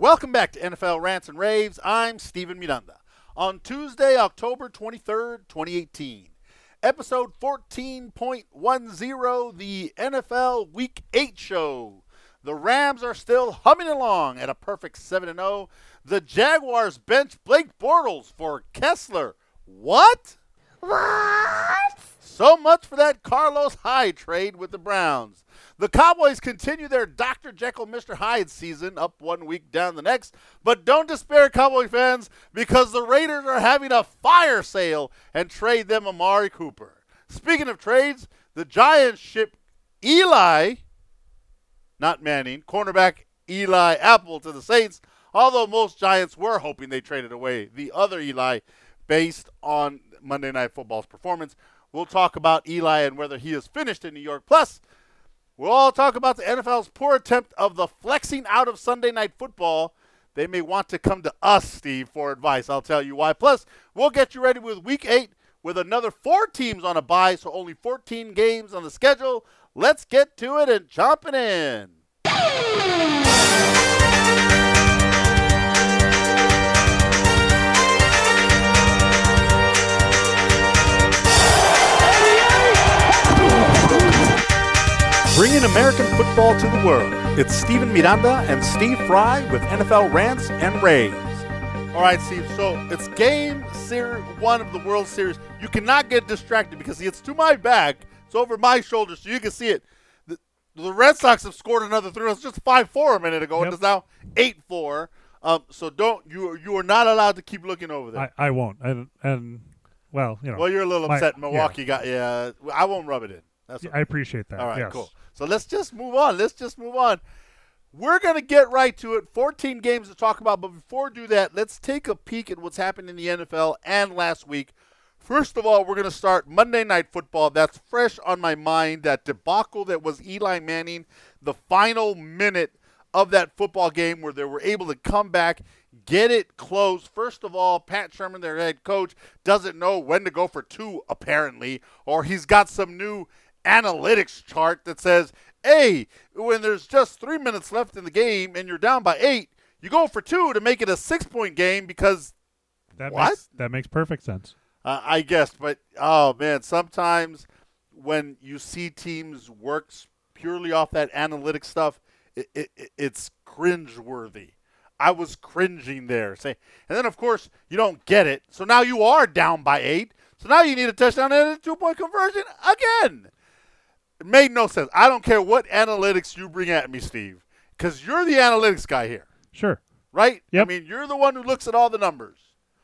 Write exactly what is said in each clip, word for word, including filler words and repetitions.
Welcome back to N F L Rants and Raves. I'm Steven Miranda. On Tuesday, October twenty-third, twenty eighteen, episode fourteen point ten, the N F L Week eight show. The Rams are still humming along at a perfect seven and oh. The Jaguars bench Blake Bortles for Kessler. What? What? So much for that Carlos Hyde trade with the Browns. The Cowboys continue their Doctor Jekyll, Mister Hyde season, up one week, down the next. But don't despair, Cowboy fans, because the Raiders are having a fire sale and trade them Amari Cooper. Speaking of trades, the Giants ship Eli, not Manning, cornerback Eli Apple to the Saints, although most Giants were hoping they traded away the other Eli based on Monday Night Football's performance. We'll talk about Eli and whether he is finished in New York. Plus, we'll all talk about the N F L's poor attempt of the flexing out of Sunday Night Football. They may want to come to us, Steve, for advice. I'll tell you why. Plus, we'll get you ready with Week eight with another four teams on a bye, so only fourteen games on the schedule. Let's get to it and jump it in. Bringing American football to the world. It's Steven Miranda and Steve Fry with N F L Rants and Raves. All right, Steve, so it's game ser- one of the World Series. You cannot get distracted because it's to my back. It's over my shoulder, so you can see it. The, the Red Sox have scored another three. It was just five four a minute ago. Yep. It is now eight four. Um, so don't you you are not allowed to keep looking over there. I, I won't. And, and, well, you know. Well, you're a little my- upset. Milwaukee got yeah. I won't rub it in. That's okay. I appreciate that. All right, yes. cool. So let's just move on. Let's just move on. We're going to get right to it. fourteen games to talk about. But before we do that, let's take a peek at what's happened in the N F L and last week. First of all, we're going to start Monday Night Football. That's fresh on my mind, that debacle that was Eli Manning, the final minute of that football game where they were able to come back, get it close. First of all, Pat Sherman, their head coach, doesn't know when to go for two, apparently, or he's got some new analytics chart that says, hey, when there's just three minutes left in the game and you're down by eight, you go for two to make it a six-point game because That what? Makes, that makes perfect sense. Uh, I guess, but, oh, man, sometimes when you see teams work purely off that analytic stuff, it, it, it's cringeworthy. I was cringing there. Say, and then, of course, you don't get it. So now you are down by eight. So now you need a touchdown and a two-point conversion again. It made no sense. I don't care what analytics you bring at me, Steve, because you're the analytics guy here, Sure. right? Yep. I mean, you're the one who looks at all the numbers.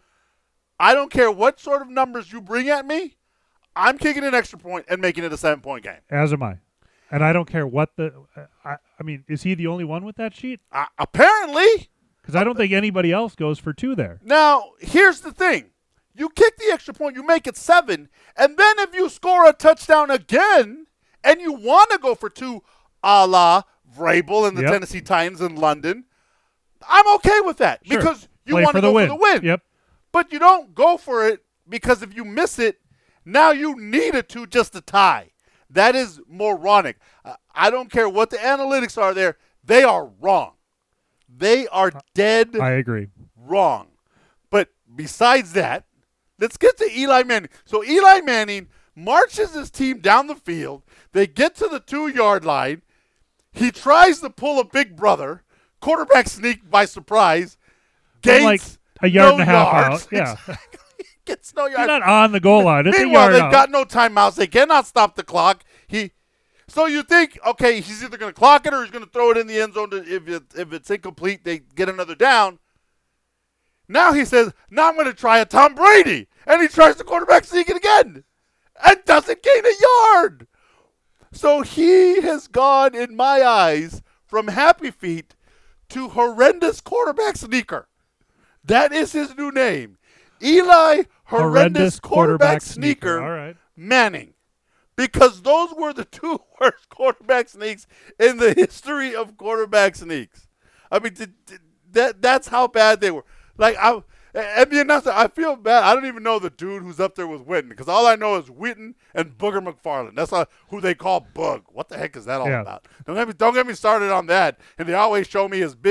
I don't care what sort of numbers you bring at me. I'm kicking an extra point and making it a seven-point game. As am I. And I don't care what the I, – I mean, is he the only one with that sheet? Uh, apparently. Because I don't think anybody else goes for two there. Now, here's the thing. You kick the extra point, you make it seven, and then if you score a touchdown again and you want to go for two a la Vrabel and the Yep. Tennessee Titans in London, I'm okay with that Sure. because you Play want to for the go win. for the win. Yep. But you don't go for it because if you miss it, now you need a two just to tie. That is moronic. Uh, I don't care what the analytics are there. They are wrong. They are dead I agree. wrong. But besides that, let's get to Eli Manning. So Eli Manning marches his team down the field. They get to the two-yard line. He tries to pull a big brother. Quarterback sneak by surprise. Gates, Like a yard no and a half yards. out. Yeah. Exactly. Gets no You're yards. not on the goal line. It's a Meanwhile, yard they've out. got no timeouts. They cannot stop the clock. He, so you think, okay, he's either going to clock it or he's going to throw it in the end zone. To, if it, if it's incomplete, they get another down. Now he says, now I'm going to try a Tom Brady, and he tries the quarterback sneak it again, and doesn't gain a yard. So he has gone, in my eyes, from happy feet to horrendous quarterback sneaker. That is his new name. Eli Horrendous, Quarterback, Sneaker, All right. Manning. Because those were the two worst quarterback sneaks in the history of quarterback sneaks. I mean, th- th- that that's how bad they were. Like, I, and the announcer, I feel bad. I don't even know the dude who's up there with Witten, because all I know is Witten and Booger McFarland. That's uh, who they call Bug. What the heck is that all Yeah. about? Don't get me, don't get me started on that. And they always show me his big,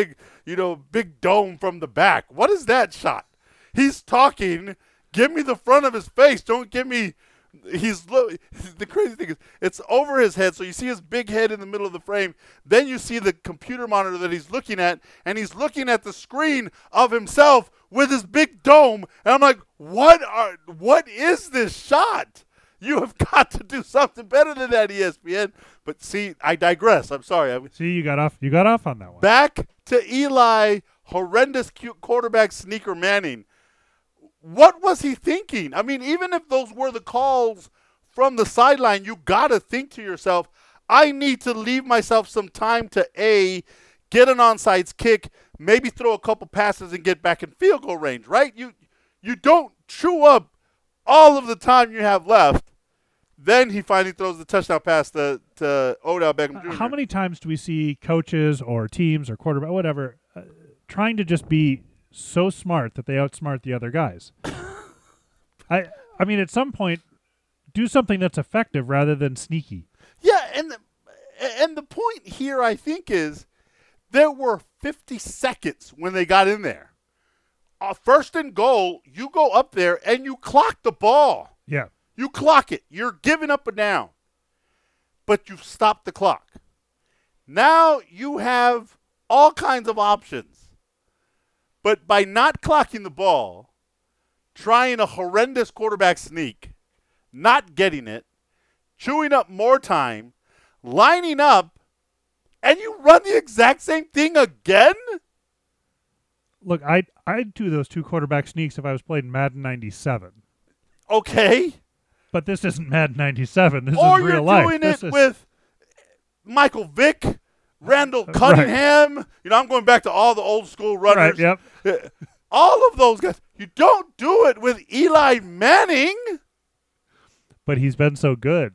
you know, big dome from the back. What is that shot? He's talking. Give me the front of his face. Don't give me. He's lo- the crazy thing is it's over his head, so you see his big head in the middle of the frame. Then you see the computer monitor that he's looking at, and he's looking at the screen of himself with his big dome. And I'm like, what are? What is this shot? You have got to do something better than that, E S P N. But see, I digress. I'm sorry. I, See, you got off. You got off on that one. back to Eli, horrendous cute quarterback sneaker Manning. What was he thinking? I mean, even if those were the calls from the sideline, you got to think to yourself, I need to leave myself some time to A, get an onside kick, maybe throw a couple passes and get back in field goal range, right? You you don't chew up all of the time you have left. Then he finally throws the touchdown pass to, to Odell Beckham Junior How many times do we see coaches or teams or quarterback, whatever, uh, trying to just be so smart that they outsmart the other guys? I I mean, at some point, do something that's effective rather than sneaky. Yeah, and the, and the point here, I think, is there were fifty seconds when they got in there. Uh, first and goal, you go up there and you clock the ball. Yeah. You clock it. You're giving up a down. But you've stopped the clock. Now you have all kinds of options. But by not clocking the ball, trying a horrendous quarterback sneak, not getting it, chewing up more time, lining up, and you run the exact same thing again? Look, I'd, I'd do those two quarterback sneaks if I was playing Madden ninety-seven. Okay. But this isn't Madden ninety-seven. This Or is you're real life. doing This it is, with Michael Vick, Randall Cunningham. You know, I'm going back to all the old school runners. Right, yep. All of those guys. You don't do it with Eli Manning. But he's been so good,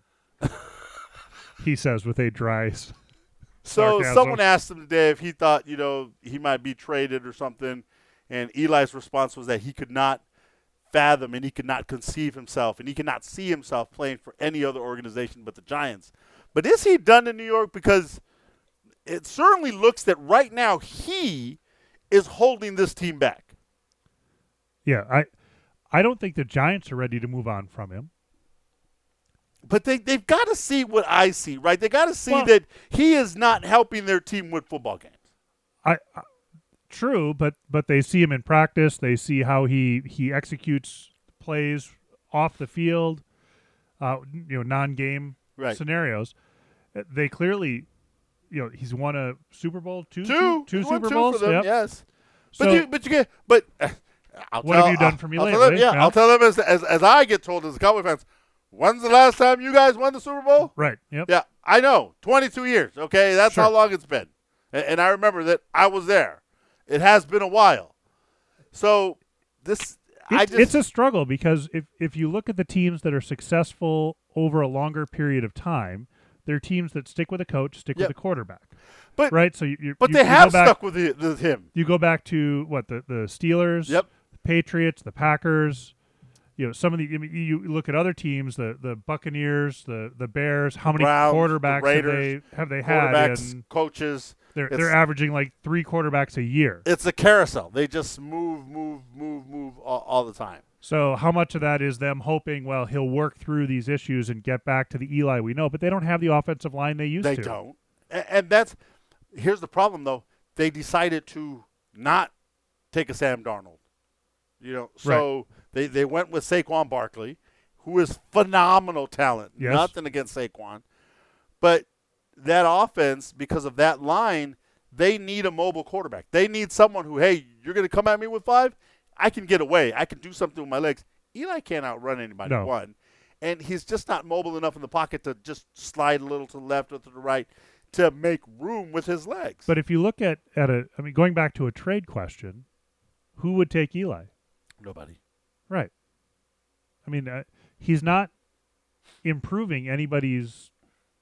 he says with a dry s- So sarcasm. someone asked him today if he thought, you know, he might be traded or something, and Eli's response was that he could not fathom and he could not conceive himself and he could not see himself playing for any other organization but the Giants. But is he done in New York? Because it certainly looks that right now he is holding this team back. Yeah, I, I don't think the Giants are ready to move on from him. But they, they've got to see what I see, right? They got to see Well- that he is not helping their team win football games. I, I true, but but they see him in practice. They see how he he executes plays off the field, uh, you know, non-game Right. scenarios. Uh, They clearly, you know, he's won a Super Bowl, two, Two, two He's won Super two Bowls. for them, Yep. yes. But So- you, but you get, but uh, I'll What tell, have you done I'll- for me I'll tell lately? them, yeah, Yeah. I'll tell them as, as as I get told as Cowboy fans. When's the last time you guys won the Super Bowl? Right. Yep. Yeah, I know, twenty-two years. Okay, that's Sure. how long it's been, and, and I remember that I was there. It has been a while. So this, I It- just, it's a struggle because if, if you look at the teams that are successful over a longer period of time, they're teams that stick with a coach, stick Yep. with a quarterback. But- right, so you, you but you, they you have go back, stuck with, the, with him. You go back to what the the Steelers, Yep. the Patriots, the Packers. You know, some of the I mean, you look at other teams, the the Buccaneers, the the Bears. How many Browns, the quarterbacks have Raiders, they have they had? Quarterbacks, And coaches. they're it's- they're averaging like three quarterbacks a year. It's a carousel. They just move, move, move, move all, all the time. So how much of that is them hoping, well, he'll work through these issues and get back to the Eli we know, but they don't have the offensive line they used They to. don't. And, and that's here's the problem though. They decided to not take a Sam Darnold. You know, so they, they went with Saquon Barkley, who is phenomenal talent. Yes. Nothing against Saquon. But that offense, because of that line, they need a mobile quarterback. They need someone who, hey, you're going to come at me with five? I can get away. I can do something with my legs. Eli can't outrun anybody, No. one. And he's just not mobile enough in the pocket to just slide a little to the left or to the right to make room with his legs. But if you look at, at a, I mean, going back to a trade question, who would take Eli? Nobody. Right. I mean, uh, he's not improving anybody's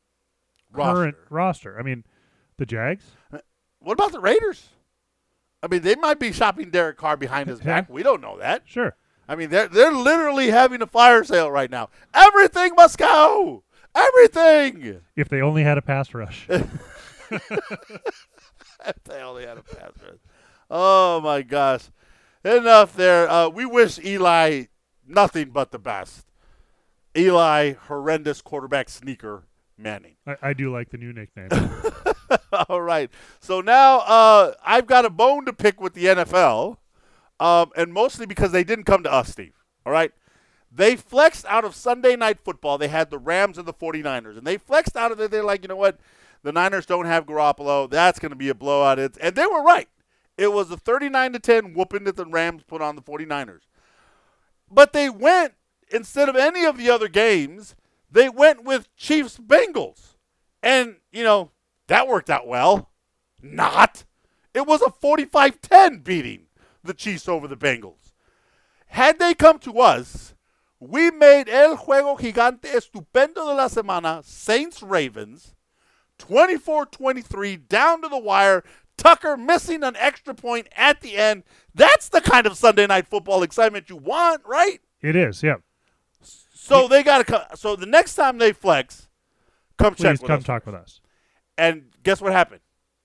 current Roster. roster. I mean, the Jags? What about the Raiders? I mean, they might be shopping Derek Carr behind his back. We don't know that. Sure. I mean, they're they're literally having a fire sale right now. Everything must go. Everything. If they only had a pass rush. If they only had a pass rush. Oh, my gosh. Enough there. Uh, we wish Eli nothing but the best. Eli, horrendous quarterback sneaker, Manning. I, I do like the new nickname. All right. So now uh, I've got a bone to pick with the N F L, um, and mostly because they didn't come to us, Steve. All right? They flexed out of Sunday Night Football. They had the Rams and the 49ers, and they flexed out of it. They're like, you know what? The Niners don't have Garoppolo. That's going to be a blowout. It's, and they were right. It was a thirty-nine to ten whooping that the Rams put on the 49ers. But they went, instead of any of the other games, they went with Chiefs-Bengals. And, you know, that worked out well. Not. It was a forty-five ten beating, the Chiefs over the Bengals. Had they come to us, we made El Juego Gigante Estupendo de la Semana, Saints-Ravens, twenty-four twenty-three, down to the wire, Tucker missing an extra point at the end. That's the kind of Sunday Night Football excitement you want, right? It is, yeah. So they got to come. So the next time they flex, come Please check with come us. talk with us. And guess what happened?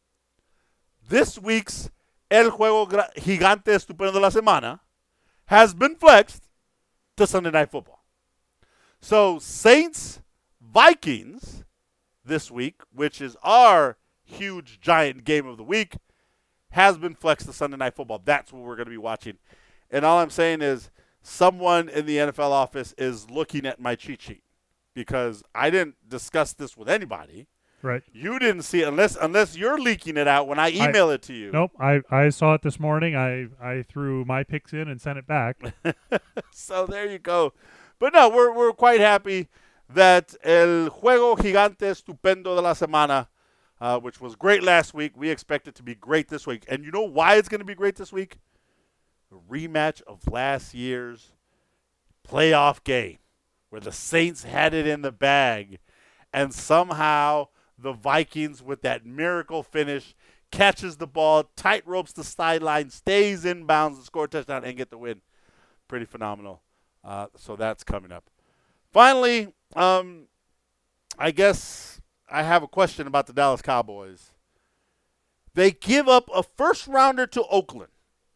This week's El Juego Gigante Estupendo de la Semana has been flexed to Sunday Night Football. So Saints Vikings this week, which is our huge giant game of the week, has been flexed to Sunday Night Football. That's what we're going to be watching. And all I'm saying is someone in the N F L office is looking at my cheat sheet because I didn't discuss this with anybody. Right. You didn't see it unless unless you're leaking it out when I email I, it to you. Nope. I, I saw it this morning. I, I threw my picks in and sent it back. So there you go. But no, we're we're quite happy that El Juego Gigante Estupendo de la Semana, uh, which was great last week, we expect it to be great this week. And you know why it's going to be great this week? A rematch of last year's playoff game where the Saints had it in the bag and somehow the Vikings, with that miracle finish, catches the ball, tight ropes the sideline, stays in bounds, and score a touchdown, and get the win. Pretty phenomenal. Uh, so that's coming up. Finally, um, I guess I have a question about the Dallas Cowboys. They give up a first-rounder to Oakland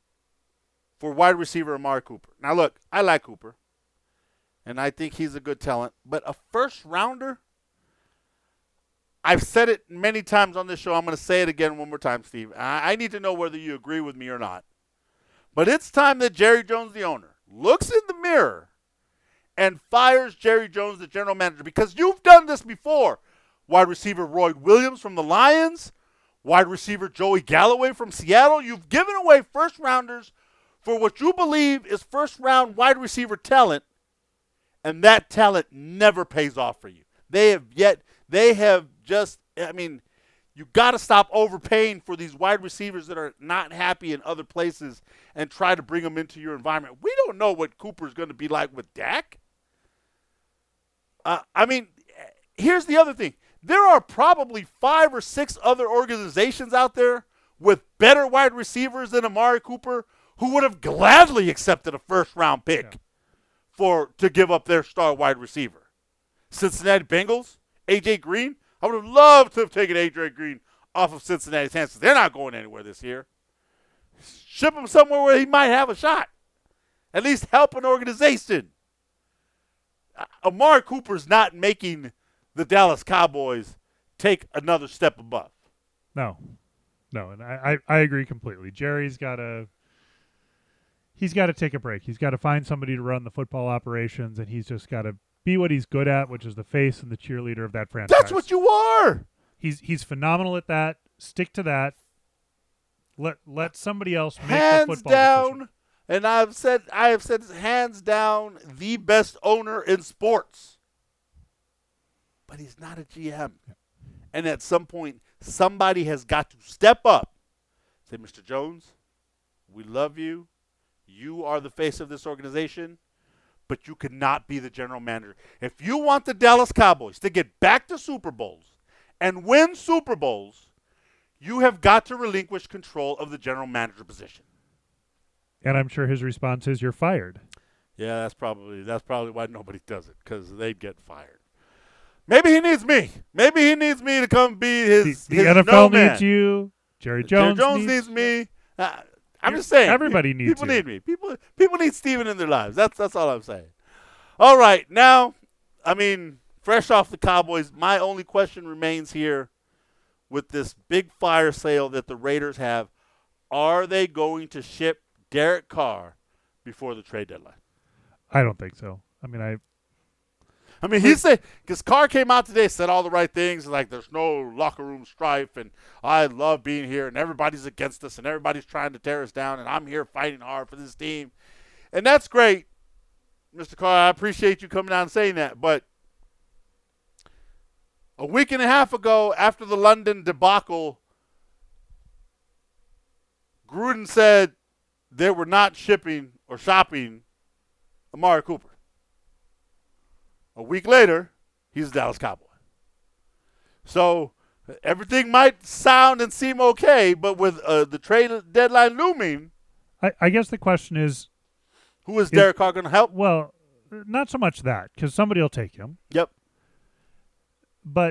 for wide receiver Amari Cooper. Now, look, I like Cooper, and I think he's a good talent, but a first-rounder? I've said it many times on this show. I'm going to say it again one more time, Steve. I, I need to know whether you agree with me or not. But it's time that Jerry Jones, the owner, looks in the mirror and fires Jerry Jones, the general manager, because you've done this before. Wide receiver Roy Williams from the Lions, wide receiver Joey Galloway from Seattle. You've given away first-rounders for what you believe is first-round wide receiver talent, and that talent never pays off for you. They have yet, they have just, I mean, you got to stop overpaying for these wide receivers that are not happy in other places and try to bring them into your environment. We don't know what Cooper's going to be like with Dak. Uh, I mean, here's the other thing. There are probably five or six other organizations out there with better wide receivers than Amari Cooper who would have gladly accepted a first-round pick yeah. for to give up their star wide receiver. Cincinnati Bengals, A J Green. I would have loved to have taken A J Green off of Cincinnati's hands. They're not going anywhere this year. Ship him somewhere where he might have a shot. At least help an organization. Uh, Amari Cooper's not making the Dallas Cowboys take another step above. No. No, and I, I, I agree completely. Jerry's got to he's got to take a break. He's got to find somebody to run the football operations, and he's just got to be what he's good at, which is the face and the cheerleader of that franchise. That's what you are. He's he's phenomenal at that. Stick to that. Let let somebody else make hands the football down, decision. And I've said I have said hands down the best owner in sports. But he's not a G M. Yeah. And at some point, somebody has got to step up. Say, Mister Jones, we love you. You are the face of this organization. But you cannot be the general manager. If you want the Dallas Cowboys to get back to Super Bowls and win Super Bowls, you have got to relinquish control of the general manager position. And I'm sure his response is, "You're fired." Yeah, that's probably that's probably why nobody does it, because they'd get fired. Maybe he needs me. Maybe he needs me to come be his. The, the his N F L no man. needs you. Jerry Jones, Jerry Jones needs, needs me. Uh, I'm just saying. Everybody needs people you. need me. People people need Steven in their lives. That's that's all I'm saying. All right, now, I mean, fresh off the Cowboys, my only question remains here with this big fire sale that the Raiders have. Are they going to ship Derek Carr before the trade deadline? I don't think so. I mean, I I mean, he said, because Carr came out today, said all the right things, like there's no locker room strife, and I love being here, and everybody's against us, and everybody's trying to tear us down, and I'm here fighting hard for this team. And that's great, Mister Carr. I appreciate you coming out and saying that. But a week and a half ago, after the London debacle, Gruden said they were not shipping or shopping Amari Cooper. A week later, he's a Dallas Cowboy. So everything might sound and seem okay, but with uh, the trade deadline looming, I, I guess the question is, who is Derek Carr going to help? well, not so much that, because somebody will take him. Yep. But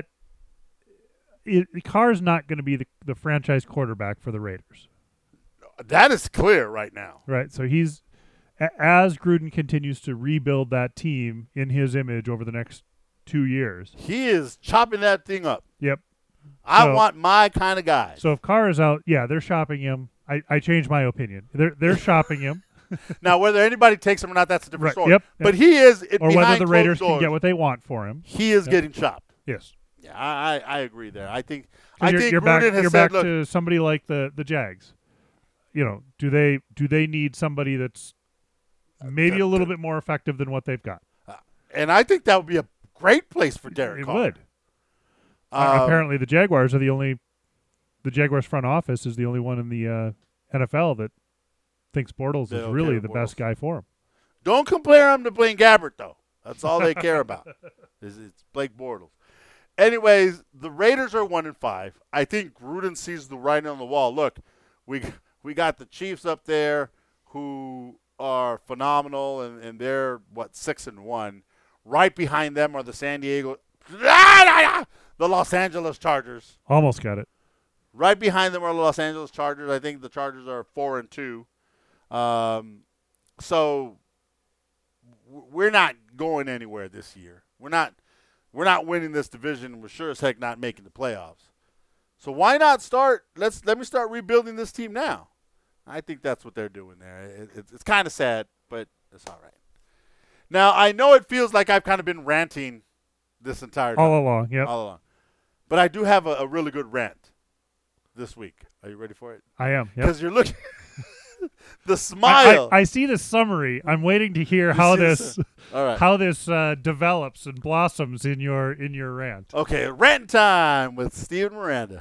it, Carr's not going to be the, the franchise quarterback for the Raiders. That is clear right now. Right, so he's as Gruden continues to rebuild that team in his image over the next two years. He is chopping that thing up. Yep. I So- want my kind of guy. So if Carr is out, yeah, they're shopping him. I, I changed my opinion. They're they're shopping him, Now, whether anybody takes him or not, that's a different Right, story. yep, But he is, it, or behind whether the Raiders closed can get doors, what they want for him. he is Yep. getting chopped. Yes. Yeah, I, I, I agree there. I think 'Cause I you're, think you're Gruden back. has You're said, back look, to somebody like the the Jags. You know, do they do they need somebody that's maybe a little bit more effective than what they've got? and I think that would be a great place for Derek It Carr. would. Uh, Um, apparently, the Jaguars are the only. The Jaguars front office is the only one in the uh, N F L that thinks Bortles They is don't really care the Bortles. best guy for him. Don't compare him to Blaine Gabbert, though. That's all they care about. Is it's Blake Bortles. Anyways, the Raiders are one and five. I think Gruden sees the writing on the wall. Look, we we got the Chiefs up there who are phenomenal, and, and they're what six and one. Right behind them are the San Diego, the Los Angeles Chargers. Almost got it. Right behind them are the Los Angeles Chargers. I think the Chargers are four and two. Um, so w- we're not going anywhere this year. We're not. We're not winning this division. We're sure as heck not making the playoffs. So why not start? Let's let me start rebuilding this team now. I think that's what they're doing there. It, it, it's kind of sad, but it's all right. Now I know it feels like I've kind of been ranting this entire time. All along, yep. All along. But I do have a, a really good rant this week. Are you ready for it? I am. Yep. Because you're looking the I, smile. I, I see the summary. I'm waiting to hear You how see the this su- All right. how this uh, develops and blossoms in your in your rant. Okay, rant time with Steven Miranda.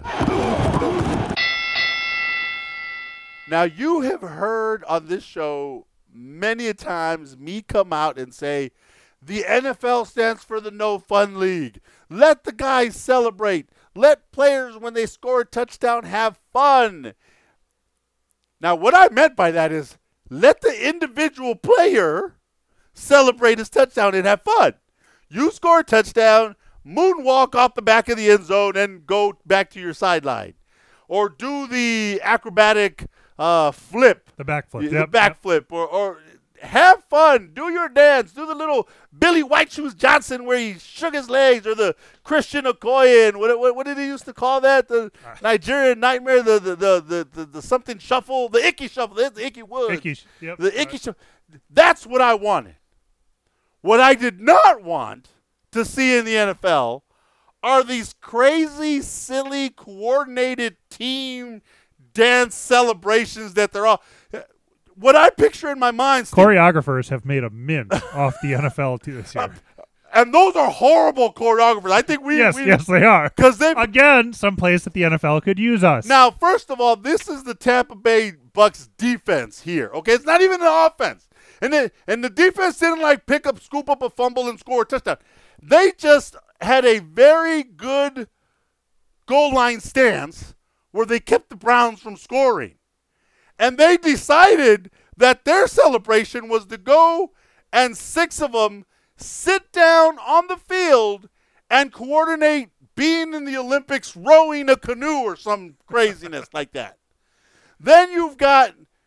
Now, you have heard on this show many a times me come out and say, the N F L stands for the No Fun League. Let the guys celebrate. Let players, when they score a touchdown, have fun. Now, what I meant by that is let the individual player celebrate his touchdown and have fun. You score a touchdown, moonwalk off the back of the end zone, and go back to your sideline. Or do the acrobatic uh, flip, The backflip. the Yep, backflip, or, or have fun. Do your dance. Do the little Billy White Shoes Johnson where he shook his legs, or the Christian Okoye. What, what, what did he used to call that? The Nigerian Nightmare, the the, the, the, the, the something shuffle, the Icky Shuffle, the, the Icky Woods. Icky sh- yep, The right. Icky Shuffle. That's what I wanted. What I did not want to see in the N F L are these crazy, silly, coordinated team dance celebrations that they're all. What I picture in my mind, Steve, Choreographers have made a mint off the N F L too this year. and those are horrible choreographers. I think we, yes, we yes, they are. because they Again, someplace that the N F L could use us. now. First of all, this is the Tampa Bay Bucks defense here. Okay, it's not even an offense, and the and the defense didn't like pick up, scoop up a fumble, and score a touchdown. They just had a very good goal line stance where they kept the Browns from scoring. And they decided that their celebration was to go and six of them sit down on the field and coordinate being in the Olympics rowing a canoe or some craziness like that. Then you've got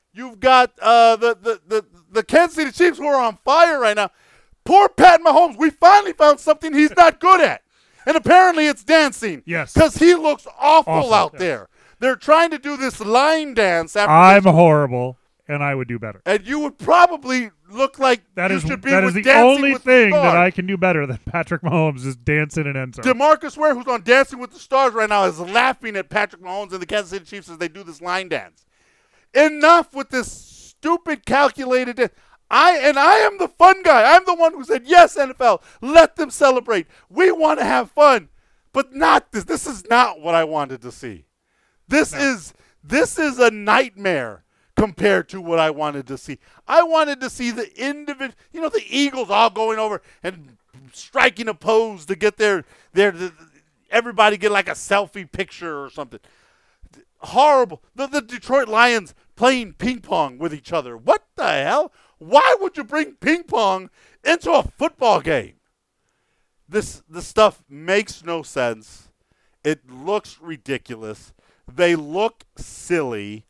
You've got uh, the, the, the, the Kansas City Chiefs who are on fire right now. Poor Pat Mahomes. We finally found something he's not good at. And apparently it's dancing. Yes. Because he looks awful, Awful, out yes. there. They're trying to do this line dance after I'm this, horrible, and I would do better. and you would probably look like That you is should be that with is the Dancing only with the thing that Stars. I can do better than Patrick Mahomes is dancing in end zone. DeMarcus Ware, who's on Dancing with the Stars right now, is laughing at Patrick Mahomes and the Kansas City Chiefs as they do this line dance. Enough with this stupid calculated dance. I and I am the fun guy. I'm the one who said, yes, N F L, let them celebrate. We want to have fun, but not this. This is not what I wanted to see. This No. is this is a nightmare compared to what I wanted to see. I wanted to see the individual, you know, the Eagles all going over and striking a pose to get their their, their everybody get like a selfie picture or something. Horrible. The, the Detroit Lions playing ping pong with each other. What the hell? Why would you bring ping pong into a football game? This this stuff makes no sense. It looks ridiculous. They look silly.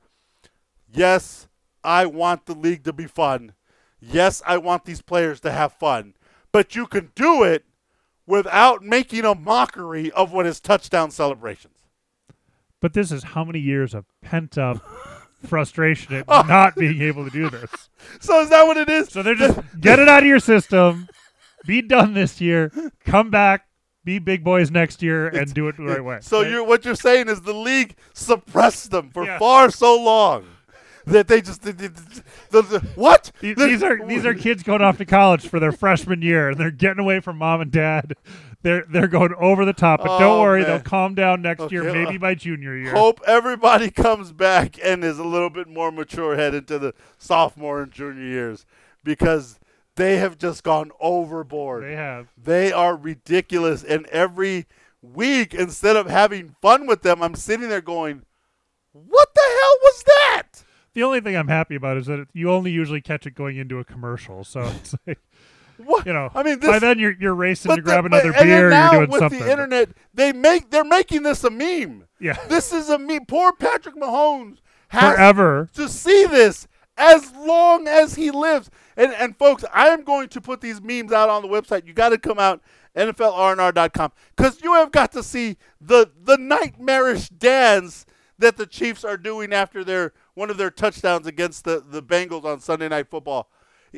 Yes, I want the league to be fun. Yes, I want these players to have fun. But you can do it without making a mockery of what is touchdown celebrations. But this is how many years of pent-up frustration at not being able to do this. So is that what it is? So they're just, get it out of your system, be done this year, come back, be big boys next year, and do it the right way. So Right? you're, what you're saying is the league suppressed them for Yeah. far so long that they just the, the, the, the, what? These, The- these are these are kids going off to college for their freshman year, and they're getting away from mom and dad. They're they're going over the top, but don't Oh, worry, man. they'll calm down next year, Okay, maybe uh, by junior year. Hope everybody comes back and is a little bit more mature head into the sophomore and junior years because they have just gone overboard. They have. They are ridiculous. And every week, instead of having fun with them, I'm sitting there going, what the hell was that? The only thing I'm happy about is that you only usually catch it going into a commercial. So it's like, What? you know, I mean, by this, then you're you're racing but to grab the- another but- and then beer. now You're doing with something. the internet, they make they're making this a meme. Yeah, This is a meme. Poor Patrick Mahomes has forever. to see this as long as he lives. And and folks, I am going to put these memes out on the website. You got to come out, N F L R N R dot com, because you have got to see the the nightmarish dance that the Chiefs are doing after their one of their touchdowns against the, the Bengals on Sunday Night Football.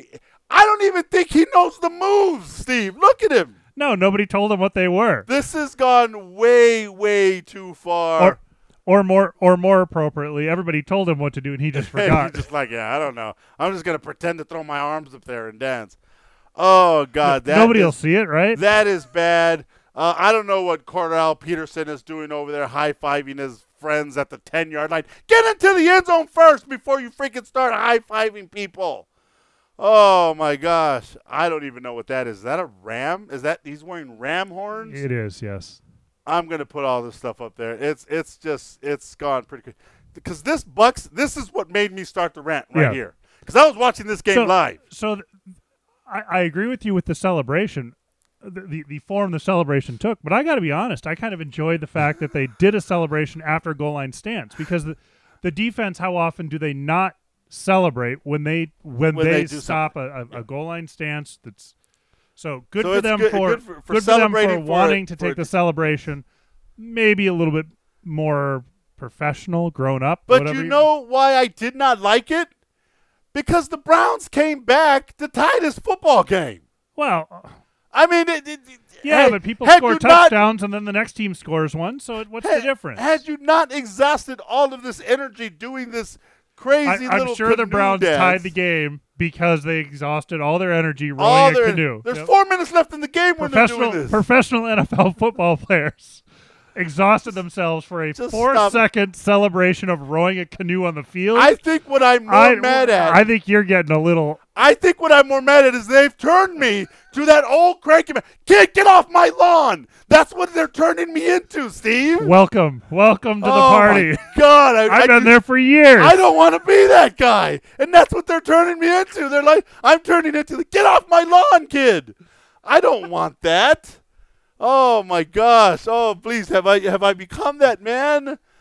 I don't even think he knows the moves, Steve. Look at him. No, nobody told him what they were. This has gone way, way too far. Or, or more, or more appropriately, everybody told him what to do, and he just And forgot. he's just like, yeah, I don't know. I'm just going to pretend to throw my arms up there and dance. Oh, God. That Nobody is, will see it, right? That is bad. Uh, I don't know what Cordell Peterson is doing over there, high-fiving his friends at the ten-yard line. Get into the end zone first before you freaking start high-fiving people. Oh, my gosh. I don't even know what that is. Is that a ram? Is that he's wearing ram horns? It is, yes. I'm gonna put all this stuff up there. It's it's just it's gone pretty good because this Bucks. This is what made me start the rant right Yeah. here because I was watching this game So- live. So th- I, I agree with you with the celebration, the, the, the form the celebration took. But I got to be honest, I kind of enjoyed the fact that they did a celebration after a goal line stance because the, the defense, how often do they not celebrate when they when, When they, they do stop a, a, a goal line stance? That's so good So for it's them good- for good for- for good for them for celebrating for wanting it- to for take it the to- celebration, maybe a little bit more professional, grown up. But whatever you know why I did not like it? Because the Browns came back to tie this football game. well. I mean, it, it, it- Yeah, had- but people had score you not- touchdowns and then the next team scores one. So it- what's had, the difference? Had you not exhausted all of this energy doing this crazy I, little I'm sure the canoe Browns dance, tied the game because they exhausted all their energy rowing all a their- canoe. There's Yep. four minutes left in the game when they're professional doing this. professional N F L football players exhausted themselves for a Just four stop. second celebration of rowing a canoe on the field. I think what I'm more I- mad at. I think you're getting a little. I think what I'm more mad at is they've turned me to that old cranky man. Kid, get off my lawn. That's what they're turning me into, Steve. Welcome, welcome to the oh party. My God, I, I've I been just- there for years. I don't want to be that guy, and that's what they're turning me into. They're like, I'm turning into the get off my lawn, kid. I don't want that. Oh my gosh. Oh, please, have I have I become that man?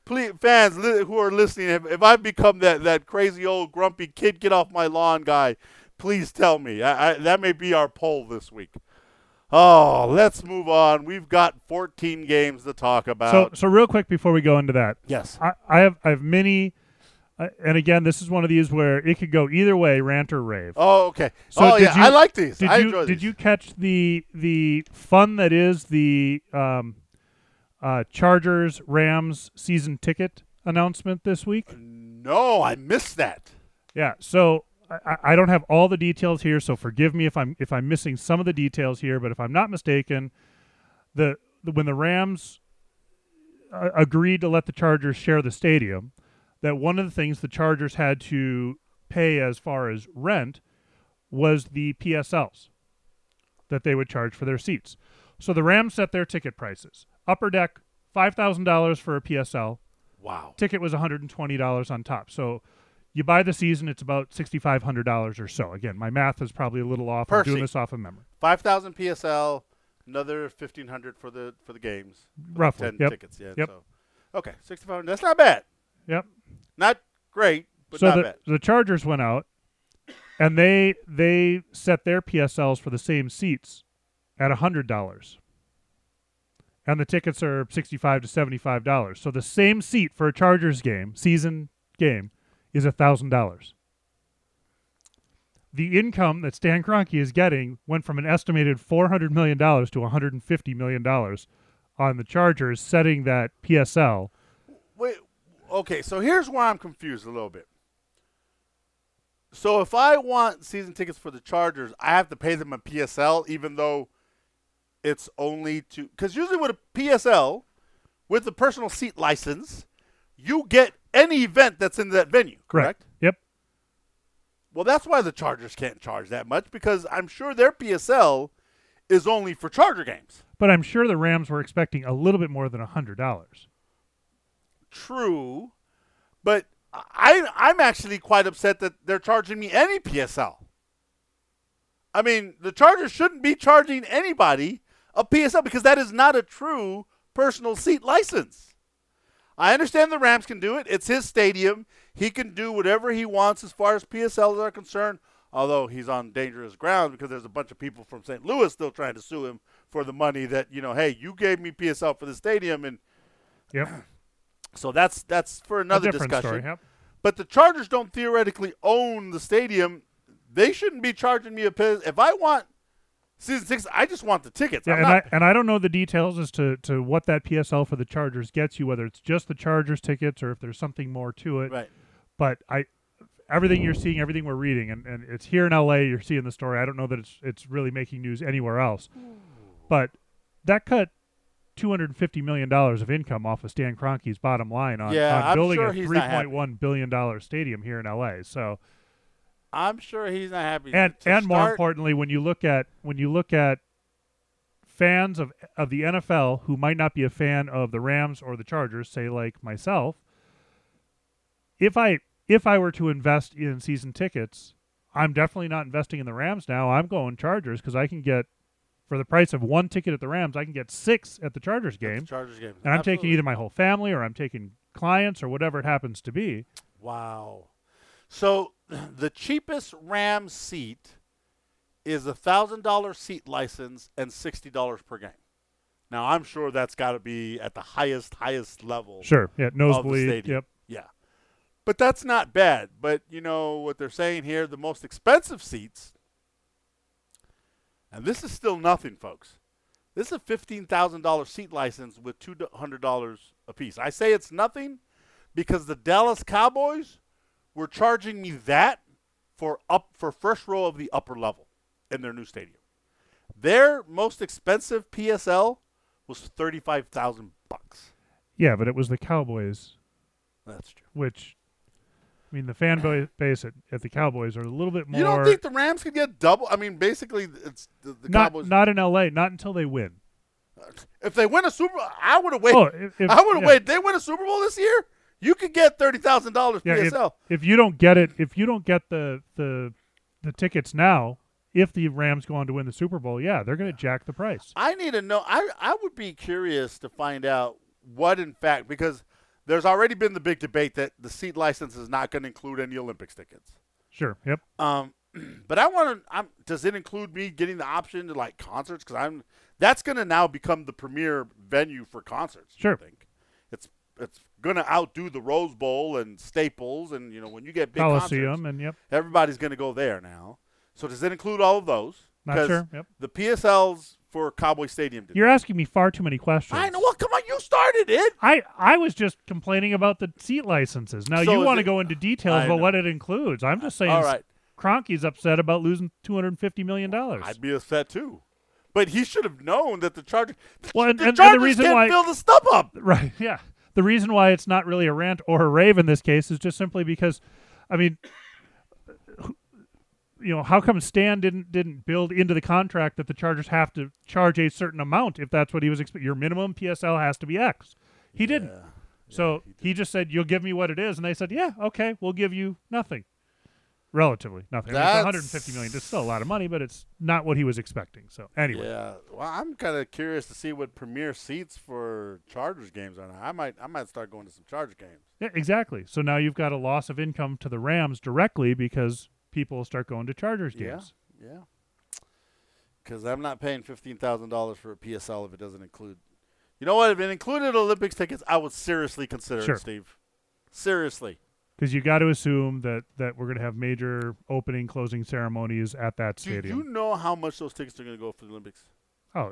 please, fans li- who are listening, if, if I've become that, that crazy old grumpy kid, get off my lawn guy, please tell me. I, I, that may be our poll this week. Oh, let's move on. We've got fourteen games to talk about. So, so real quick before we go into that, yes, I, I have I have many, uh, and again, this is one of these where it could go either way, rant or rave. Oh, okay. So oh, did yeah. you- I like these. Did I you enjoy did these. you catch the the fun that is the um, uh, Chargers Rams season ticket announcement this week? No, I missed that. Yeah. So I, I don't have all the details here, so forgive me if I'm if I'm missing some of the details here. But if I'm not mistaken, the, the when the Rams uh, agreed to let the Chargers share the stadium, that one of the things the Chargers had to pay as far as rent was the P S Ls that they would charge for their seats. So the Rams set their ticket prices. Upper deck, five thousand dollars for a P S L. Wow. Ticket was one hundred twenty dollars on top. So you buy the season, it's about six thousand five hundred dollars or so. Again, my math is probably a little off. Per I'm doing seat. this off of memory. five thousand P S L, another fifteen hundred for the for the games. For Roughly, ten yep. tickets. Yeah. Yep. So, okay, sixty-five hundred. That's not bad. Yep. Not great, but so not the, bad. the Chargers went out, and they they set their P S Ls for the same seats at one hundred dollars. And the tickets are sixty-five to seventy-five dollars. So the same seat for a Chargers game, season game, is one thousand dollars. The income that Stan Kroenke is getting went from an estimated four hundred million dollars to one hundred fifty million dollars on the Chargers setting that P S L. Wait. Okay, so here's where I'm confused a little bit. So if I want season tickets for the Chargers, I have to pay them a P S L, even though it's only to – because usually with a P S L, with the personal seat license, you get any event that's in that venue, correct? Yep. Well, that's why the Chargers can't charge that much, because I'm sure their P S L is only for Charger games. But I'm sure the Rams were expecting a little bit more than one hundred dollars. True, but I, I'm actually quite upset that they're charging me any P S L. I mean, the Chargers shouldn't be charging anybody a P S L because that is not a true personal seat license. I understand the Rams can do it. It's his stadium. He can do whatever he wants as far as P S Ls are concerned, although he's on dangerous ground because there's a bunch of people from Saint Louis still trying to sue him for the money that, you know, hey, you gave me P S L for the stadium. And Yep. so that's that's for another a different discussion. story. Yep. But the Chargers don't theoretically own the stadium. They shouldn't be charging me a P S L. If I want season six, I just want the tickets. Yeah, I'm and not, I and I don't know the details as to, to what that P S L for the Chargers gets you, whether it's just the Chargers tickets or if there's something more to it. right. But I, everything you're seeing, everything we're reading, and, and it's here in L A. You're seeing the story. I don't know that it's it's really making news anywhere else. But that cut two hundred fifty million dollars of income off of Stan Kroenke's bottom line on, Yeah, on I'm building sure a he's three not happy. point one billion dollars stadium here in L A. So I'm sure he's not happy. and to and more start- importantly, when you look at when you look at fans of of the N F L who might not be a fan of the Rams or the Chargers, say like myself, if I if I were to invest in season tickets, I'm definitely not investing in the Rams now. I'm going Chargers because I can get, for the price of one ticket at the Rams, I can get six at the Chargers game, Chargers game. and I'm taking Absolutely. either my whole family or I'm taking clients or whatever it happens to be. Wow. So the cheapest Rams seat is a thousand dollar seat license and sixty dollars per game. Now I'm sure that's got to be at the highest highest level. Sure, yeah, Of the nosebleed. stadium. Yep. Yeah. But that's not bad. But you know what they're saying here, the most expensive seats, and this is still nothing, folks. This is a fifteen thousand dollars seat license with two hundred dollars a piece. I say it's nothing because the Dallas Cowboys were charging me that for up for first row of the upper level in their new stadium. Their most expensive P S L was thirty-five thousand bucks. Yeah, but it was the Cowboys, That's true. which, I mean, the fan ba- base at, at the Cowboys are a little bit more. You don't think the Rams could get double? I mean, basically, it's the, the not Cowboys. not in L A, not until they win. If they win a Super Bowl, I would have waited. Oh, if, if- I would have yeah. waited. They win a Super Bowl this year, you could get thirty thousand dollars Yeah, P S L. if, if you don't get it, if you don't get the the the tickets now, if the Rams go on to win the Super Bowl, yeah, they're going to jack the price. I need to know. I I would be curious to find out what, in fact, because there's already been the big debate that the seat license is not going to include any Olympics tickets. Sure. Yep. Um, but I want to. I'm. Does it include me getting the option to like concerts? Because I'm. That's going to now become the premier venue for concerts. Sure. I think it's it's going to outdo the Rose Bowl and Staples, and you know when you get big Coliseum concerts, and yep. everybody's going to go there now. So does it include all of those? Not 'Cause sure. Yep. The P S Ls for Cowboy Stadium did. You're asking me far too many questions. I know. Well, come on, you started it. I, I was just complaining about the seat licenses. Now So you is want to it- go into details I about know. what it includes. I'm just saying All right. Kroenke's upset about losing two hundred fifty million dollars. I'd be upset too. But he should have known that the Chargers. Well, and- the and- and the Chargers reason can't why- fill the stub up. Right, yeah. The reason why it's not really a rant or a rave in this case is just simply because, I mean, you know, how come Stan didn't didn't build into the contract that the Chargers have to charge a certain amount if that's what he was expecting? Your minimum P S L has to be X. He didn't. Yeah. So he, just said, "You'll give me what it is," and they said, "Yeah, okay, we'll give you nothing." Relatively nothing. I mean, it's That's- one hundred fifty million dollars. It's still a lot of money, but it's not what he was expecting. So anyway, Yeah. Well, I'm kind of curious to see what premier seats for Chargers games are now. I might I might start going to some Chargers games. yeah, exactly. So now you've got a loss of income to the Rams directly because people start going to Chargers games. Yeah. Yeah. Because I'm not paying fifteen thousand dollars for a P S L if it doesn't include. You know what? If it included Olympics tickets, I would seriously consider Sure. it, Steve. Seriously. Because you got to assume that, that we're going to have major opening, closing ceremonies at that Do stadium. you know how much those tickets are going to go for the Olympics? Oh,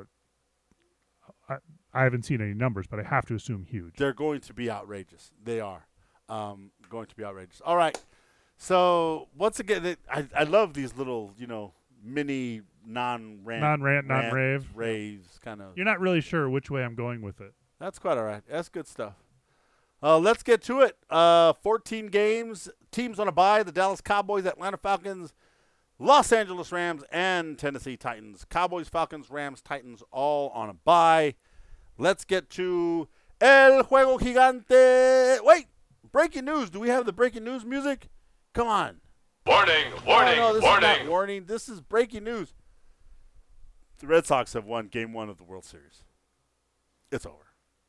I, I haven't seen any numbers, but I have to assume huge. They're going to be outrageous. They are um, going to be outrageous. All right. So once again, it, I I love these little you know mini non-rant, Non-rant, rant, non-rave. raves kind of. You're not really sure which way I'm going with it. That's quite all right. That's good stuff. Uh, let's get to it. Uh, fourteen games, teams on a bye. The Dallas Cowboys, Atlanta Falcons, Los Angeles Rams, and Tennessee Titans. Cowboys, Falcons, Rams, Titans, all on a bye. Let's get to El Juego Gigante. Wait, breaking news. Do we have the breaking news music? Come on. Warning, warning, oh, no, this warning. is not warning. This is breaking news. The Red Sox have won game one of the World Series. It's over.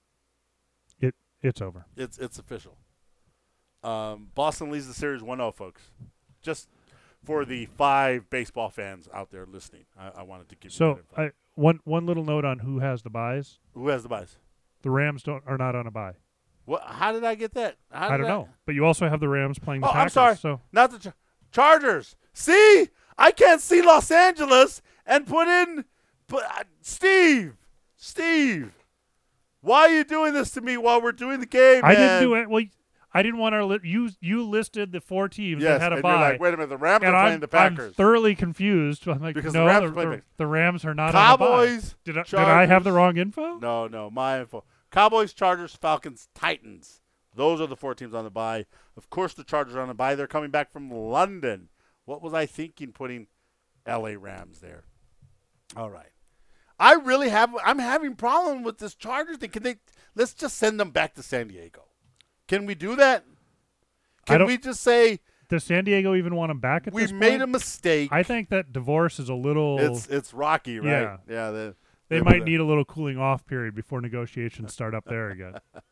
It It's over. It's it's official. Um, Boston leads the series one oh, folks. Just for the five baseball fans out there listening, I, I wanted to give you So that info. I, one one little note on who has the buys. Who has the buys? The Rams don't are not on a buy. What? How did I get that? How I did don't know. But you also have the Rams playing the Oh, I'm Packers. sorry. So Not the Char- Chargers. See, I can't see Los Angeles and put in put, uh, Steve. Steve, why are you doing this to me while we're doing the game? I man? didn't do it. Well, I didn't want our li- you. You listed the four teams Yes, that had a and you're bye. like, wait a minute, the Rams and are playing I'm, the Packers. I'm thoroughly confused. I'm like, Because the no, Rams the, are playing the, the- the Rams are not Cowboys, on a bye. Did I, did I have the Chargers. wrong info? No, no, my info. Cowboys, Chargers, Falcons, Titans. Those are the four teams on the bye. Of course, the Chargers are on the bye. They're coming back from London. What was I thinking putting L A Rams there? All right. I really have – I'm having problem with this Chargers thing. Can they – let's just send them back to San Diego. Can we do that? I Can don't- we just say Does San Diego even want him back at we this made point? a mistake? I think that divorce is a little. It's it's rocky, right? Yeah. Yeah. They, they they might were- need a little cooling off period before negotiations start up there again.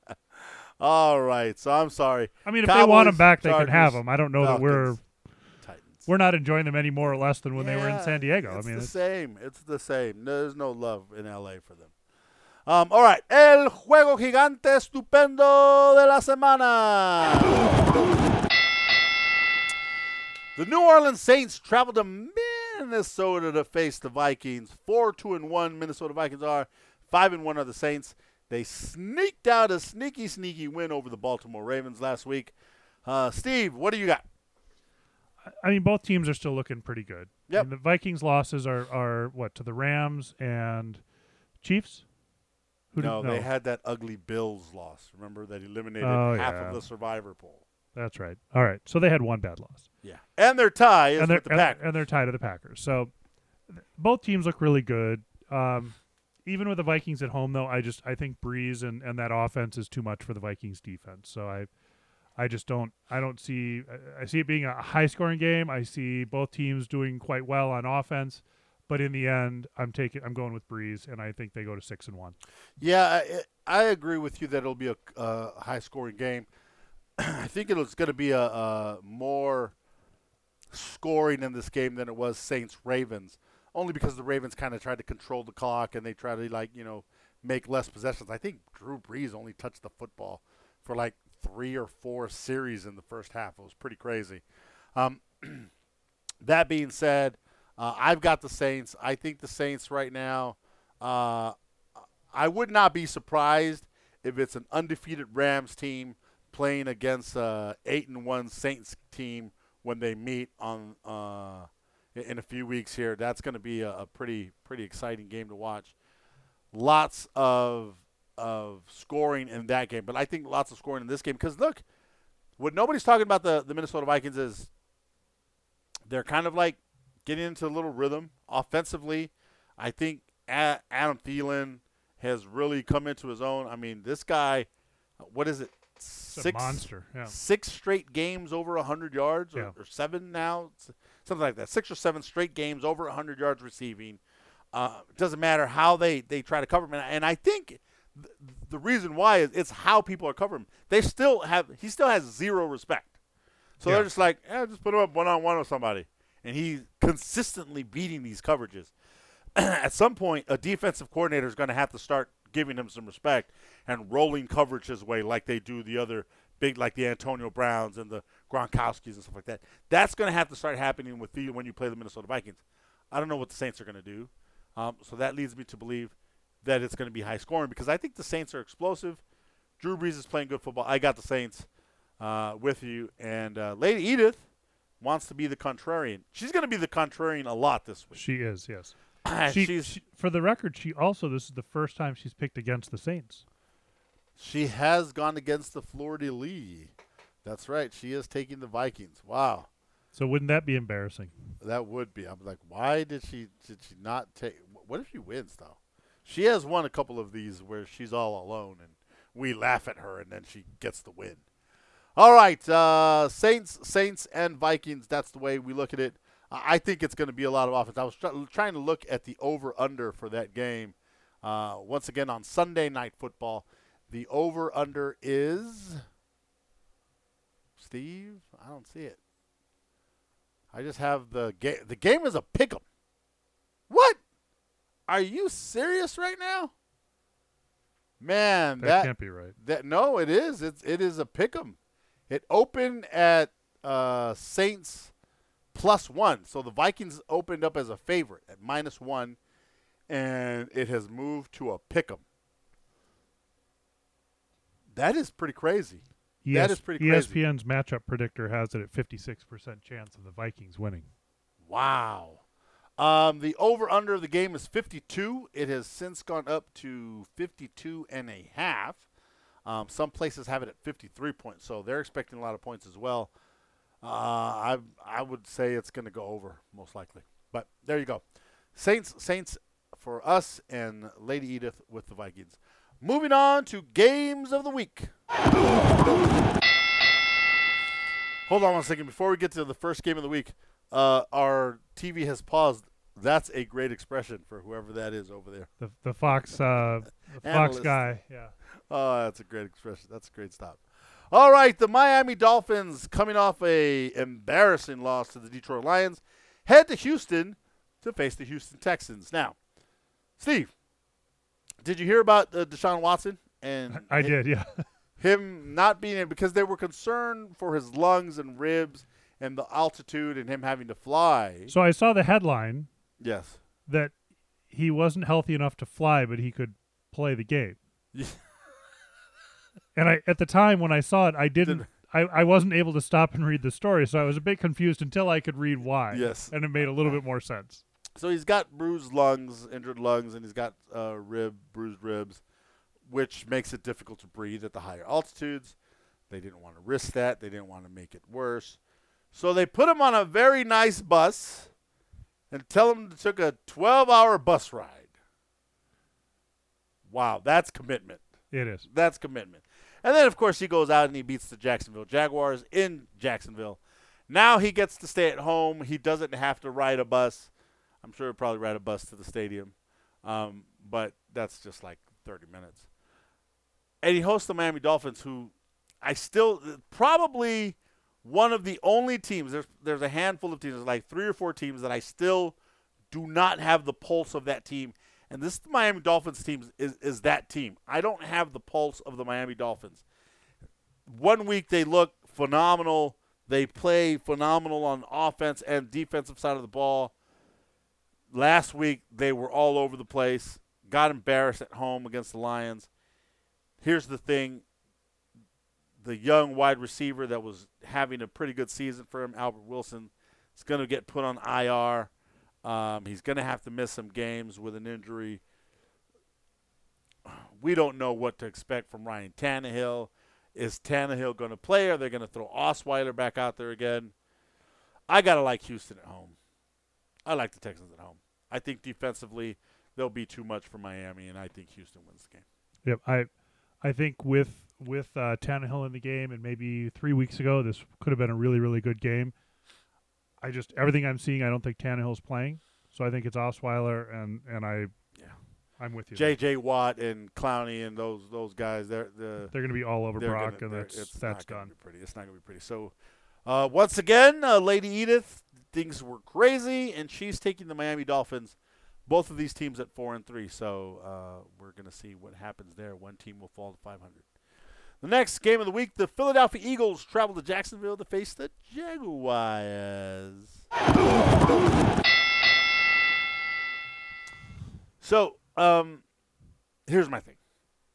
All right. So I'm sorry. I mean, if they want him Cowboys, back, they can Chargers, have him. I don't know that we're Falcons, Titans. we're not enjoying them any more or less than when they were in Yeah, San Diego. It's I mean, the it's, same. It's the same. There's no love in L A for them. Um, all right. El juego gigante estupendo de la semana. The New Orleans Saints traveled to Minnesota to face the Vikings. Four, two, and one. Minnesota Vikings are five and one are the Saints. They sneaked out a sneaky, sneaky win over the Baltimore Ravens last week. Uh, Steve, what do you got? I mean, both teams are still looking pretty good. Yep. I mean, the Vikings' losses are, are what to the Rams and Chiefs. Who no, did, they had that ugly Bills loss. Remember that eliminated Oh, half yeah. of the survivor pool. That's right. All right. So they had one bad loss. Yeah, and their tie is and they're, with the and, Packers. and they're tied to the Packers. So th- both teams look really good. Um, even with the Vikings at home, though, I just I think Breeze and, and that offense is too much for the Vikings defense. So I I just don't I don't see I, I see it being a high scoring game. I see both teams doing quite well on offense, But in the end, I'm taking I'm going with Breeze, and I think they go to six and one. Yeah, I, I agree with you that it'll be a uh, high-scoring game. I think it's going to be a, a more scoring in this game than it was Saints-Ravens, only because the Ravens kind of tried to control the clock and they try to, like, you know, make less possessions. I think Drew Brees only touched the football for like three or four series in the first half. It was pretty crazy. Um, that being said, uh, I've got the Saints. I think the Saints right now, uh, I would not be surprised if it's an undefeated Rams team playing against a eight and one Saints team when they meet on uh, in a few weeks here. That's going to be a, a pretty pretty exciting game to watch. Lots of of scoring in that game, but I think lots of scoring in this game because look, what nobody's talking about the, the Minnesota Vikings is they're kind of like getting into a little rhythm offensively. I think a- Adam Thielen has really come into his own. I mean, this guy, what is it? It's Six a monster. Yeah. Six straight games over one hundred yards or, Yeah. or seven now, something like that. Six or seven straight games over one hundred yards receiving. Uh, it doesn't matter how they, they try to cover him. And, and I think th- the reason why is it's how people are covering him. They still have – he still has zero respect. So Yeah. they're just like, eh, just put him up one-on-one with somebody. And he's consistently beating these coverages. At some point, a defensive coordinator is going to have to start giving him some respect and rolling coverage his way like they do the other big, like the Antonio Browns and the Gronkowskis and stuff like that. That's going to have to start happening with the, when you play the Minnesota Vikings. I don't know what the Saints are going to do. Um, so that leads me to believe that it's going to be high scoring because I think the Saints are explosive. Drew Brees is playing good football. I got the Saints uh, with you. And uh, Lady Edith wants to be the contrarian. She's going to be the contrarian a lot this week. She is, yes. She, She, she's, she, for the record, she also, this is the first time she's picked against the Saints. she has gone against the Florida Lee. That's right. She is taking the Vikings. Wow. So wouldn't that be embarrassing? That would be. I'm like, why did she did she not take? What if she wins though? She has won a couple of these where she's all alone and we laugh at her and then she gets the win. All right, uh, Saints, Saints and Vikings. That's the way we look at it. I think it's going to be a lot of offense. I was try- trying to look at the over/under for that game. Uh, once again on Sunday Night Football, the over/under is Steve. I don't see it. I just have the game. The game is a pick'em. What? Are you serious right now? Man, That, that, can't be right. that no, it is. It's it is a pick'em. It opened at uh, Saints plus one, so the Vikings opened up as a favorite at minus one, and it has moved to a pick'em. That is pretty crazy. That is pretty E S crazy. P N's matchup predictor has it at fifty-six percent chance of the Vikings winning. Wow. Um, the over-under of the game is fifty-two. It has since gone up to fifty-two and a half. Um, some places have it at fifty-three points, so they're expecting a lot of points as well. Uh, I I would say it's going to go over most likely. But there you go. Saints Saints for us and Lady Edith with the Vikings. Moving on to games of the week. Hold on one second. Before we get to the first game of the week, uh, our T V has paused. That's a great expression for whoever that is over there. The the Fox uh, the Fox Analyst. guy, yeah. Oh, that's a great expression. That's a great stop. All right, the Miami Dolphins, coming off a embarrassing loss to the Detroit Lions, head to Houston to face the Houston Texans. Now, Steve, did you hear about uh, Deshaun Watson and I did, yeah. him not being in because they were concerned for his lungs and ribs and the altitude and him having to fly? So I saw the headline Yes. that he wasn't healthy enough to fly, but he could play the game. Yeah. And I, at the time when I saw it, I didn't. Didn't- I, I wasn't able to stop and read the story, so I was a bit confused until I could read why. Yes. And it made a little bit more sense. So he's got bruised lungs, injured lungs, and he's got uh, rib, bruised ribs, which makes it difficult to breathe at the higher altitudes. They didn't want to risk that. They didn't want to make it worse. So they put him on a very nice bus and tell him to take a twelve-hour bus ride. Wow, that's commitment. It is. That's commitment. And then, of course, he goes out and he beats the Jacksonville Jaguars in Jacksonville. Now he gets to stay at home. He doesn't have to ride a bus. I'm sure he'll probably ride a bus to the stadium. Um, but that's just like thirty minutes. And he hosts the Miami Dolphins, who I still probably one of the only teams. There's there's a handful of teams, there's like three or four teams that I still do not have the pulse of that team. And this Miami Dolphins team is, is that team. I don't have the pulse of the Miami Dolphins. One week they look phenomenal. They play phenomenal on offense and defensive side of the ball. Last week they were all over the place. Got embarrassed at home against the Lions. Here's the thing. The young wide receiver that was having a pretty good season for him, Albert Wilson, is going to get put on I R. Um, he's going to have to miss some games with an injury. We don't know what to expect from Ryan Tannehill. Is Tannehill going to play? Are they going to throw Osweiler back out there again? I got to like Houston at home. I like the Texans at home. I think defensively they'll be too much for Miami, and I think Houston wins the game. Yep, I, I think with with uh, Tannehill in the game, and maybe three weeks ago, this could have been a really, really good game. I just everything I'm seeing, I don't think Tannehill's playing, so I think it's Osweiler, and and I, yeah, I'm with you. J J Watt and Clowney and those those guys, they're the they're going to be all over Brock, gonna, and that's it's that's not gonna done. Be pretty. It's not going to be pretty. So, uh, once again, uh, Lady Edith, things were crazy, and she's taking the Miami Dolphins. Both of these teams at four and three, so uh, we're going to see what happens there. One team will fall to five hundred. The next game of the week, the Philadelphia Eagles travel to Jacksonville to face the Jaguars. So, um, here's my thing.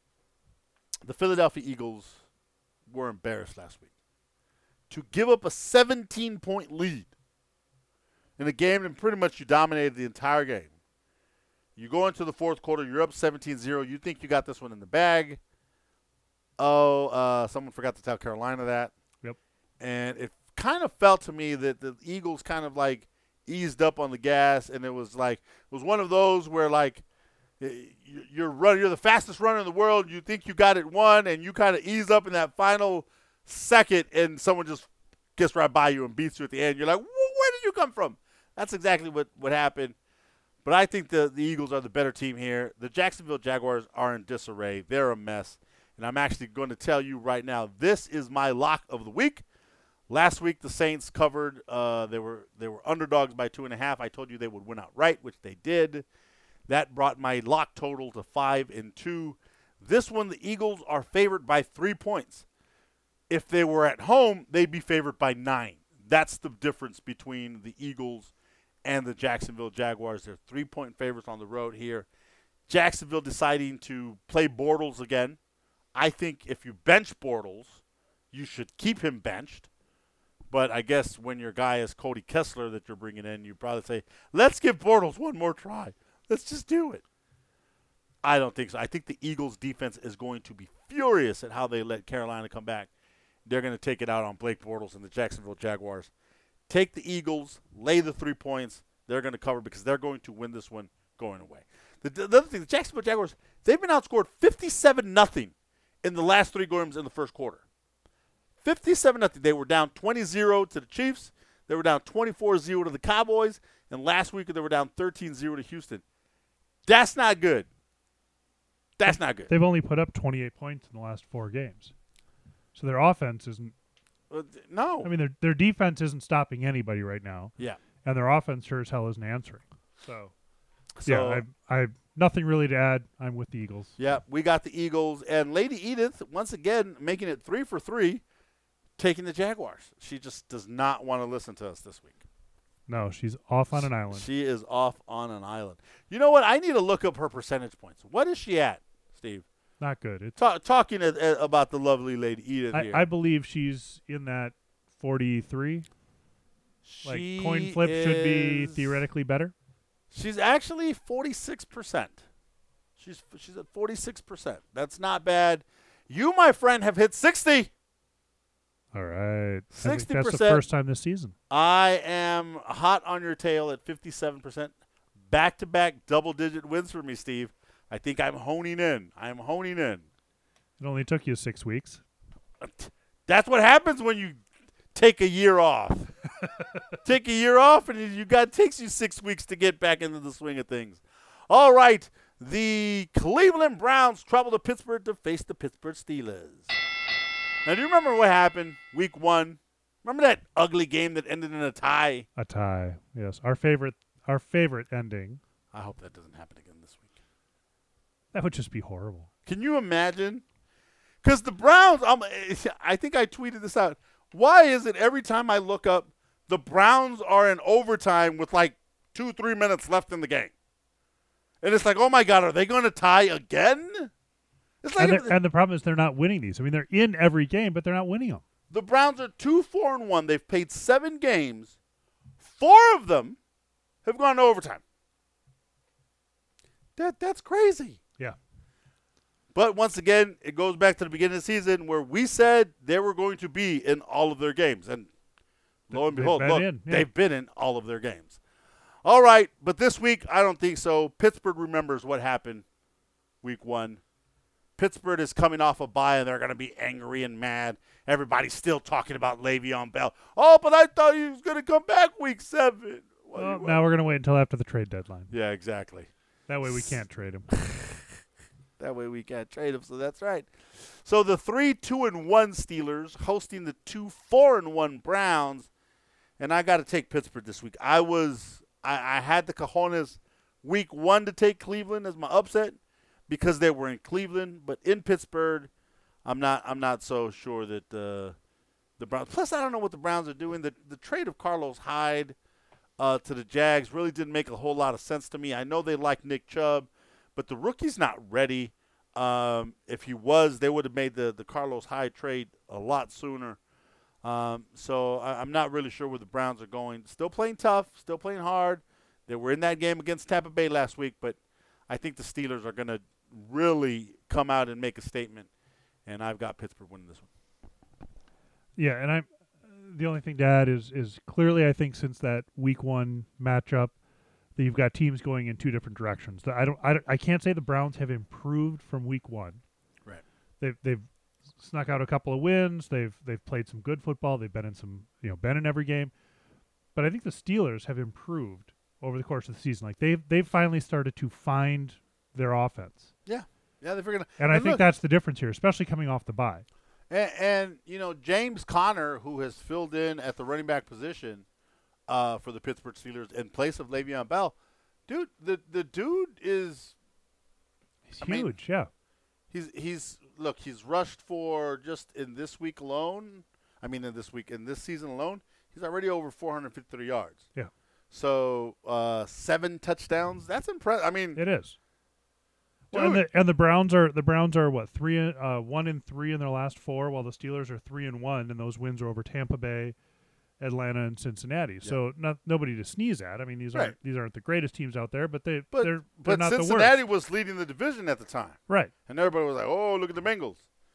The Philadelphia Eagles were embarrassed last week. To give up a seventeen-point lead in a game and pretty much you dominated the entire game. You go into the fourth quarter, you're up seventeen zero. You think you got this one in the bag. Oh, uh, someone forgot to tell Carolina that. Yep. And it kind of felt to me that the Eagles kind of like eased up on the gas, and it was like it was one of those where like you're run, you're the fastest runner in the world. You think you got it won, and you kind of ease up in that final second, and someone just gets right by you and beats you at the end. You're like, where did you come from? That's exactly what, what happened. But I think the, the Eagles are the better team here. The Jacksonville Jaguars are in disarray. They're a mess. And I'm actually going to tell you right now, this is my lock of the week. Last week, the Saints covered. Uh, they were they were underdogs by two and a half. I told you they would win outright, which they did. That brought my lock total to five and two. This one, the Eagles are favored by three points. If they were at home, they'd be favored by nine. That's the difference between the Eagles and the Jacksonville Jaguars. They're three-point favorites on the road here. Jacksonville deciding to play Bortles again. I think if you bench Bortles, you should keep him benched. But I guess when your guy is Cody Kessler that you're bringing in, you probably say, let's give Bortles one more try. Let's just do it. I don't think so. I think the Eagles' defense is going to be furious at how they let Carolina come back. They're going to take it out on Blake Bortles and the Jacksonville Jaguars. Take the Eagles, lay the three points. They're going to cover because they're going to win this one going away. The, the other thing, the Jacksonville Jaguars, they've been outscored fifty-seven nothing in the last three games in the first quarter. fifty-seven nothing. They were down twenty zero to the Chiefs. They were down twenty-four zero to the Cowboys. And last week they were down thirteen zero to Houston. That's not good. That's not good. They've only put up twenty-eight points in the last four games. So their offense isn't Uh, no. I mean, their their defense isn't stopping anybody right now. Yeah. And their offense sure as hell isn't answering. So, So, yeah, I I nothing really to add. I'm with the Eagles. yeah, we got the Eagles. And Lady Edith, once again, making it three for three, taking the Jaguars. She just does not want to listen to us this week. No, she's off on an island. She is off on an island. You know what? I need to look up her percentage points. What is she at, Steve? Not good. It's Ta- talking at, at, about the lovely Lady Edith I, here. I believe she's in that forty-three. Like She coin flip should be is- theoretically better. She's actually forty-six percent. She's she's at forty-six percent. That's not bad. You, my friend, have hit sixty. All right. I think sixty that's the percent. first time this season. I am hot on your tail at fifty-seven percent. Back-to-back double-digit wins for me, Steve. I think I'm honing in. I'm honing in. It only took you six weeks. That's what happens when you take a year off. Take a year off, and you got it takes you six weeks to get back into the swing of things. All right, the Cleveland Browns travel to Pittsburgh to face the Pittsburgh Steelers. Now, do you remember what happened week one? Remember that ugly game that ended in a tie? A tie, yes. Our favorite, our favorite ending. I hope that doesn't happen again this week. That would just be horrible. Can you imagine? Because the Browns, um, I think I tweeted this out. Why is it every time I look up, the Browns are in overtime with like two, three minutes left in the game? And it's like, oh, my God, are they going to tie again? It's like And, if- they're- and the problem is they're not winning these. I mean, they're in every game, but they're not winning them. the Browns are two, four, and one. They've played seven games. Four of them have gone to overtime. That That's crazy. Yeah. But once again, it goes back to the beginning of the season where we said they were going to be in all of their games. And lo and They've behold, been look, in, yeah. they've been in all of their games. All right, but this week, I don't think so. Pittsburgh remembers what happened week one. Pittsburgh is coming off a bye, and they're going to be angry and mad. Everybody's still talking about Le'Veon Bell. Oh, but I thought he was going to come back week seven. What do Well, you- now we're going to wait until after the trade deadline. Yeah, exactly. That way we can't trade him. That way we can't trade him, so that's right. So the three, two, and one Steelers hosting the two, four, and one Browns, and I got to take Pittsburgh this week. I was, I, I had the cojones week one to take Cleveland as my upset because they were in Cleveland, but in Pittsburgh, I'm not, I'm not so sure that uh, the Browns. Plus, I don't know what the Browns are doing. The the trade of Carlos Hyde uh, to the Jags really didn't make a whole lot of sense to me. I know they like Nick Chubb. But the rookie's not ready. Um, if he was, they would have made the, the Carlos Hyde trade a lot sooner. Um, so I, I'm not really sure where the Browns are going. Still playing tough, still playing hard. They were in that game against Tampa Bay last week, but I think the Steelers are going to really come out and make a statement. And I've got Pittsburgh winning this one. Yeah, and I'm the only thing to add is is clearly I think since that week one matchup that you've got teams going in two different directions. I don't I, don't- I can't say the Browns have improved from week one. Right. They've they've snuck out a couple of wins. They've they've played some good football. They've been in some you know been in every game. But I think the Steelers have improved over the course of the season. Like they've they've finally started to find their offense. Yeah. Yeah, they're figuring. And I think look, that's the difference here, especially coming off the bye. And, and, you know, James Conner, who has filled in at the running back position uh, for the Pittsburgh Steelers in place of Le'Veon Bell, dude, the the dude is He's I mean- huge, yeah. he's he's look he's rushed for just in this week alone. I mean, in this week in this season alone, he's already over four hundred fifty yards. Yeah. So uh, seven touchdowns. That's impressive. I mean, It is. Well, and dude, the and the Browns are the Browns are what three uh one and three in their last four, while the Steelers are three and one, and those wins are over Tampa Bay, Atlanta, and Cincinnati. So not nobody to sneeze at. I mean, these Right. aren't these aren't the greatest teams out there, but they but they're they're but not Cincinnati the worst. was leading the division at the time. Right. And everybody was like, "Oh, look at the Bengals."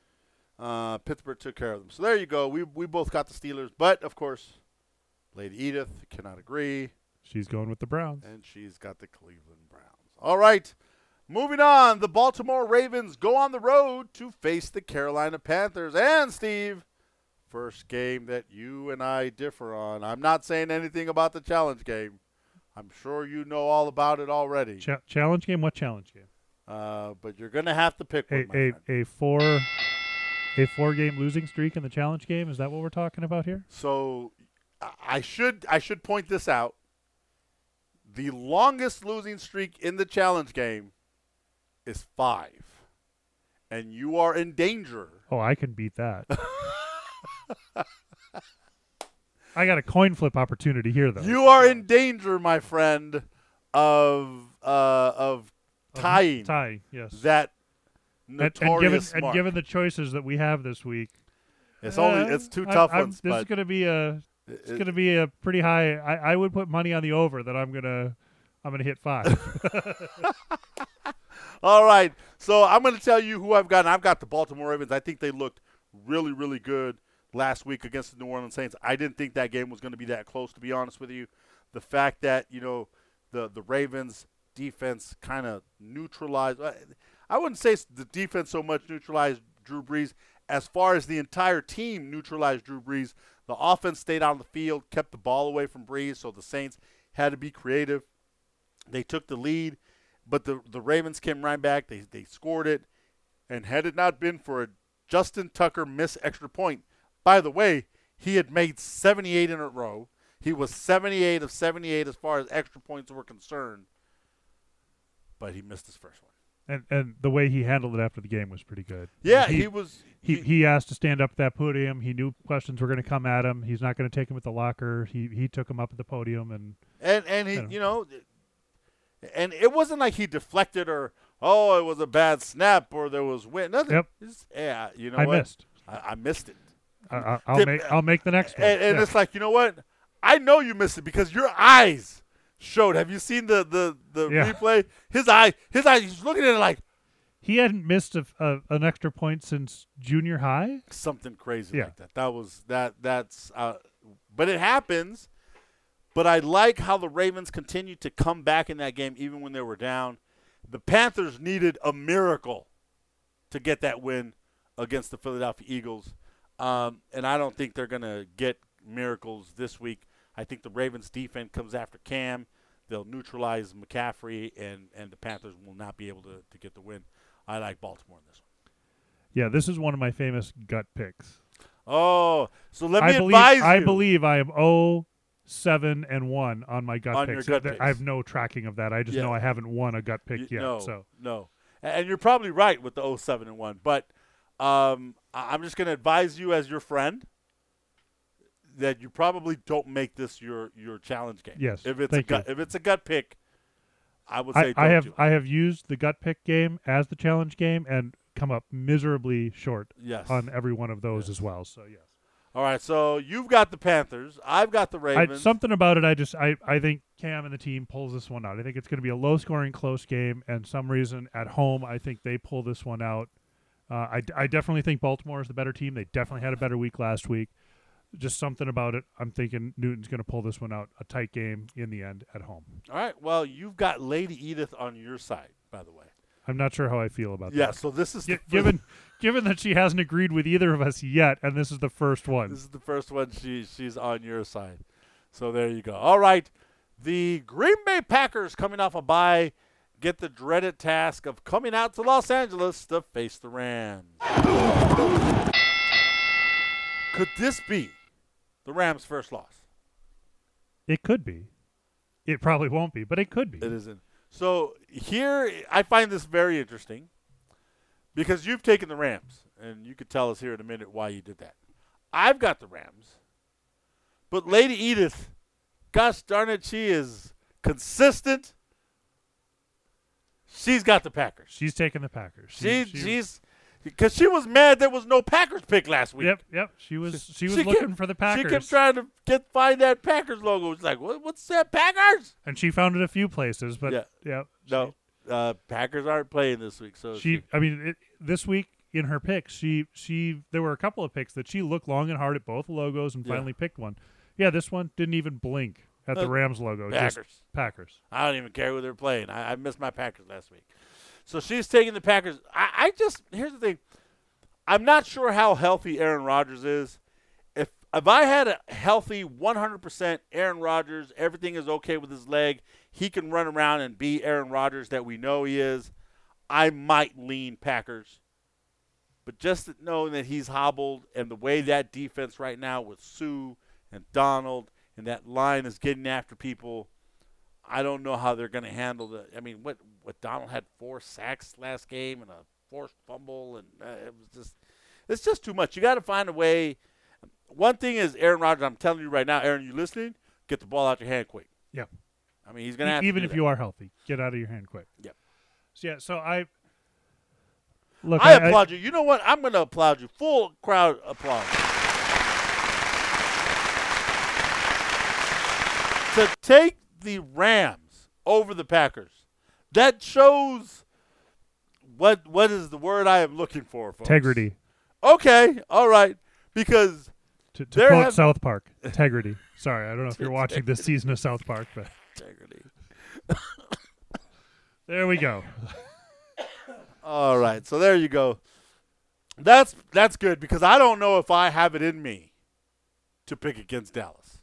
Uh, Pittsburgh took care of them. So there you go. We we both got the Steelers, but of course, Lady Edith cannot agree, She's going with the Browns. and she's got the Cleveland Browns. All right, moving on. The Baltimore Ravens go on the road to face the Carolina Panthers. And Steve, first game that you and I differ on. I'm not saying anything about the challenge game. I'm sure you know all about it already. Cha- challenge game? What challenge game? Uh, but you're gonna have to pick one, A my a, friend. a four a four game losing streak in the challenge game. Is that what we're talking about here? So I- I should I should point this out. The longest losing streak in the challenge game is five. And you are in danger. Oh, I can beat that. I got a coin flip opportunity here, though. You are in danger, my friend, of uh, of Of tying Tying, yes. that and, and notorious given and mark. given the choices that we have this week, it's only uh, it's two I- tough I'm- ones, This is but going to be a it's it- going to be a pretty high. I, I would put money on the over that I'm gonna I'm gonna hit five. all right. So I'm going to tell you who I've got. And I've got the Baltimore Ravens. I think they looked really, really good last week against the New Orleans Saints. I didn't think that game was going to be that close, to be honest with you. The fact that, you know, the, the Ravens defense kind of neutralized. I wouldn't say the defense so much neutralized Drew Brees as far as the entire team neutralized Drew Brees. The offense stayed on the field, kept the ball away from Breeze, so the Saints had to be creative. They took the lead, but the, the Ravens came right back. They they scored it, and had it not been for a Justin Tucker missed extra point, by the way, he had made seventy-eight in a row. He was seventy-eight of seventy-eight as far as extra points were concerned, but he missed his first one. And and the way he handled it after the game was pretty good. Yeah, he, he was. He, He, he asked to stand up at that podium. He knew questions were going to come at him. He's not going to take him at the locker. He he took him up at the podium and and and he, you know. you know, and it wasn't like he deflected or oh, it was a bad snap or there was wind. Nothing. Yep. It's, yeah, you know I what? missed. I, I missed it. I, I- I'll Did- make I'll make the next one. And, and Yeah. it's like, you know what? I know you missed it because your eyes showed. Have you seen the the, the Yeah. replay? His eye, his eyes. He's looking at it like He hadn't missed a, a, an extra point since junior high. something crazy Yeah. like that. That was that. That's. Uh, but it happens. But I like how the Ravens continued to come back in that game even when they were down. The Panthers needed a miracle to get that win against the Philadelphia Eagles. Um, and I don't think they're going to get miracles this week. I think the Ravens defense comes after Cam. They'll neutralize McCaffrey, and, and the Panthers will not be able to, to get the win. I like Baltimore in this one. Yeah, this is one of my famous gut picks. Oh, so let me I believe advise you. I believe I am oh seven and one on my gut On your picks. gut Th- picks. I have no tracking of that. I just Yeah. know I haven't won a gut pick You- yet. No, So no. And and you're probably right with the oh seven and one. But um, I- I'm just going to advise you as your friend that you probably don't make this your, your challenge game. Yes, If it's thank a gut, you. if it's a gut pick, I would I, say I don't have do it. I have used the gut pick game as the challenge game and come up miserably short Yes. on every one of those Yes. as well. So yes. All right. So you've got the Panthers. I've got the I, Ravens. something about it, I just I, I think Cam and the team pulls this one out. I think it's going to be a low-scoring, close game, and some reason at home, I think they pull this one out. Uh, I, I definitely think Baltimore is the better team. They definitely had a better week last week. Just something about it. I'm thinking Newton's going to pull this one out. A tight game in the end at home. All right. Well, you've got Lady Edith on your side, by the way. I'm not sure how I feel about Yeah. that. So this is Gi- the fir- given given that she hasn't agreed with either of us yet, and this is the first one. This is the first one. She she's on your side. So there you go. All right. The Green Bay Packers coming off a bye get the dreaded task of coming out to Los Angeles to face the Rams. Could this be the Rams' first loss? It could be. It probably won't be, but it could be. It isn't. So here, I find this very interesting because you've taken the Rams, and you could tell us here in a minute why you did that. I've got the Rams, but Lady Edith, gosh darn it, she is consistent. She's got the Packers. She's taking the Packers. She, she's because she was mad there was no Packers pick last week. Yep, yep. She was she was She looking kept- for the Packers. She kept trying to get find that Packers logo. It's like, what, what's that, Packers? and she found it a few places, but Yeah. yeah. No, uh, Packers aren't playing this week. So She, she I mean, it, this week in her picks, she she there were a couple of picks that she looked long and hard at both logos and Yeah. finally picked one. Yeah, this one didn't even blink at the Uh, Rams logo. Packers. Just Packers. I don't even care who they're playing. I, I missed my Packers last week. So she's taking the Packers. I, I just here's the thing. I'm not sure how healthy Aaron Rodgers is. If if I had a healthy one hundred percent Aaron Rodgers, everything is okay with his leg, he can run around and be Aaron Rodgers that we know he is, I might lean Packers. But just knowing that he's hobbled and the way that defense right now with Sue and Donald and that line is getting after people, I don't know how they're going to handle the. I mean, what what Donald had four sacks last game and a forced fumble, and uh, it was just it's just too much. You got to find a way. One thing is Aaron Rodgers. I'm telling you right now, Aaron, you listening? Get the ball out your hand quick. Yeah. I mean, he's going to have Even to if do you that. are healthy, get out of your hand quick. Yeah. So, yeah. So I look. I applaud you. You know what? I'm going to applaud you. Full crowd applause. To take the Rams over the Packers, that shows what what is the word I am looking for, folks? Integrity. Okay, all right, because To, to There quote have- South Park, integrity. Sorry, I don't know if you're watching this season of South Park, but integrity. there we go. All right, so there you go. That's that's good because I don't know if I have it in me to pick against Dallas.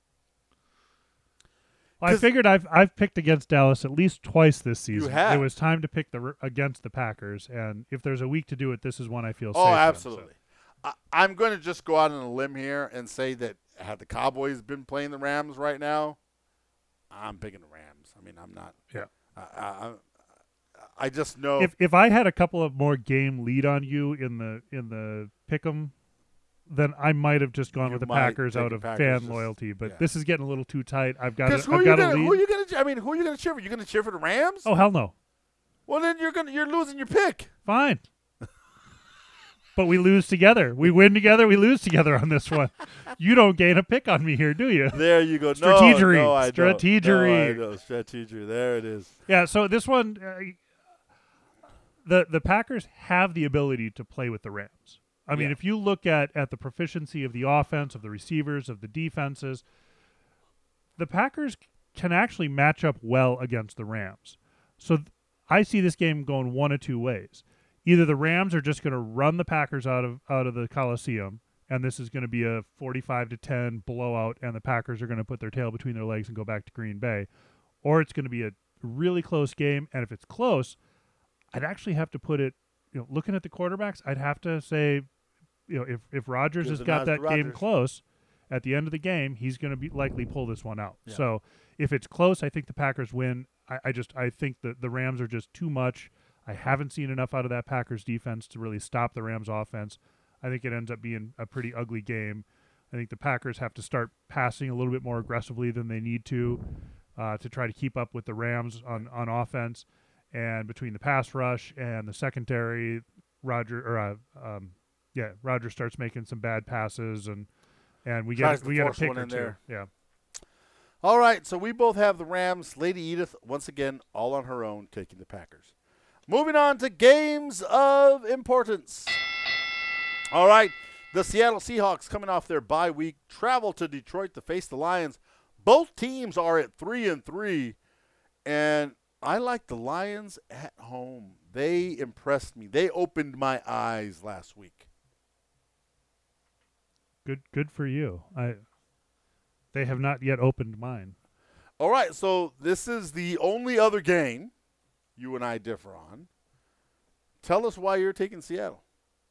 Well, I figured I've I've picked against Dallas at least twice this season. You have. It was time to pick the against the Packers, and if there's a week to do it, this is one I feel Oh, safe absolutely. in, so. I, I'm going to just go out on a limb here and say that had the Cowboys been playing the Rams right now, I'm picking the Rams. I mean, I'm not. Yeah. I, I, I just know. If if I had a couple of more game lead on you in the in the pick'em, then I might have just gone You with the might Packers take out the of Packers fan just- loyalty. But yeah. this is getting a little too tight. I've got Because a, who, I've are you got a gonna- lead. who are you going to? I mean, who are you going to cheer for? You going to cheer for the Rams? Oh hell no! Well, then you're going to you're losing your pick. Fine. But we lose together. We win together. We lose together on this one. You don't gain a pick on me here, do you? There you go. Strategery. No, no, I don't. Strategery. No, I know. Strategery. There it is. Yeah. So this one, uh, the the Packers have the ability to play with the Rams. I mean, Yeah. if you look at at the proficiency of the offense, of the receivers, of the defenses, the Packers can actually match up well against the Rams. So th- I see this game going one of two ways. Either the Rams are just going to run the Packers out of out of the Coliseum, and this is going to be a forty-five to ten blowout, and the Packers are going to put their tail between their legs and go back to Green Bay, or it's going to be a really close game. And if it's close, I'd actually have to put it. You know, looking at the quarterbacks, I'd have to say, you know, if if Rodgers Gives has a got nod that to game Rodgers. close, at the end of the game, he's going to be likely pull this one out. Yeah. So if it's close, I think the Packers win. I, I just I think that the Rams are just too much. I haven't seen enough out of that Packers defense to really stop the Rams offense. I think it ends up being a pretty ugly game. I think the Packers have to start passing a little bit more aggressively than they need to uh, to try to keep up with the Rams on, on offense. And between the pass rush and the secondary, Roger or uh, um, yeah, Roger starts making some bad passes, and and we Tries get to we get a force pick one or in two. there. Yeah. All right, so we both have the Rams. Lady Edith, once again, all on her own, taking the Packers. Moving on to games of importance. All right, the Seattle Seahawks, coming off their bye week, travel to Detroit to face the Lions. Both teams are at three and three, and I like the Lions at home. They impressed me. They opened my eyes last week. Good good for you. I they have not yet opened mine. All right, so this is the only other game you and I differ on. Tell us why you're taking Seattle.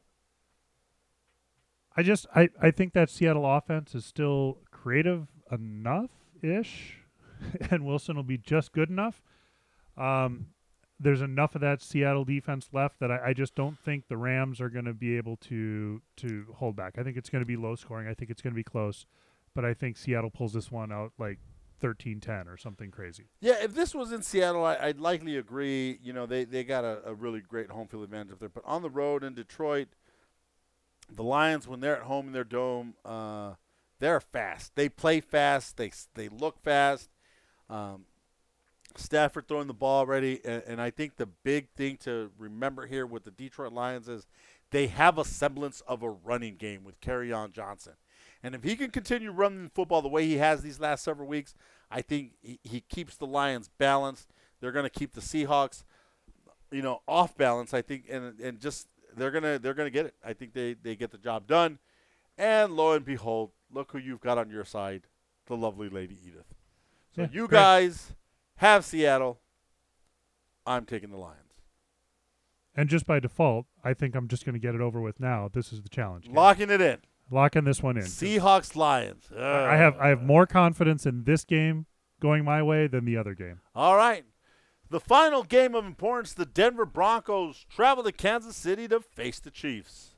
I just I, I think that Seattle offense is still creative enough ish, and Wilson will be just good enough. Um, there's enough of that Seattle defense left that I, I just don't think the Rams are going to be able to to hold back. I think it's going to be low scoring. I think it's going to be close, but I think Seattle pulls this one out like thirteen ten or something crazy. Yeah, if this was in Seattle, I, I'd likely agree. You know, they, they got a, a really great home field advantage up there. But on the road in Detroit, the Lions, when they're at home in their dome, uh, they're fast. They play fast. They they look fast. Um, Stafford throwing the ball already. And, and I think the big thing to remember here with the Detroit Lions is they have a semblance of a running game with Kerryon Johnson. And if he can continue running football the way he has these last several weeks, I think he, he keeps the Lions balanced. They're going to keep the Seahawks, you know, off balance. I think, and and just they're gonna they're gonna get it. I think they, they get the job done. And lo and behold, look who you've got on your side, the lovely Lady Edith. So Yeah, you great. guys have Seattle. I'm taking the Lions. And just by default, I think I'm just going to get it over with now. This is the challenge game. Locking it in. Locking this one in. Seahawks Lions. I have I have more confidence in this game going my way than the other game. All right. The final game of importance, the Denver Broncos travel to Kansas City to face the Chiefs.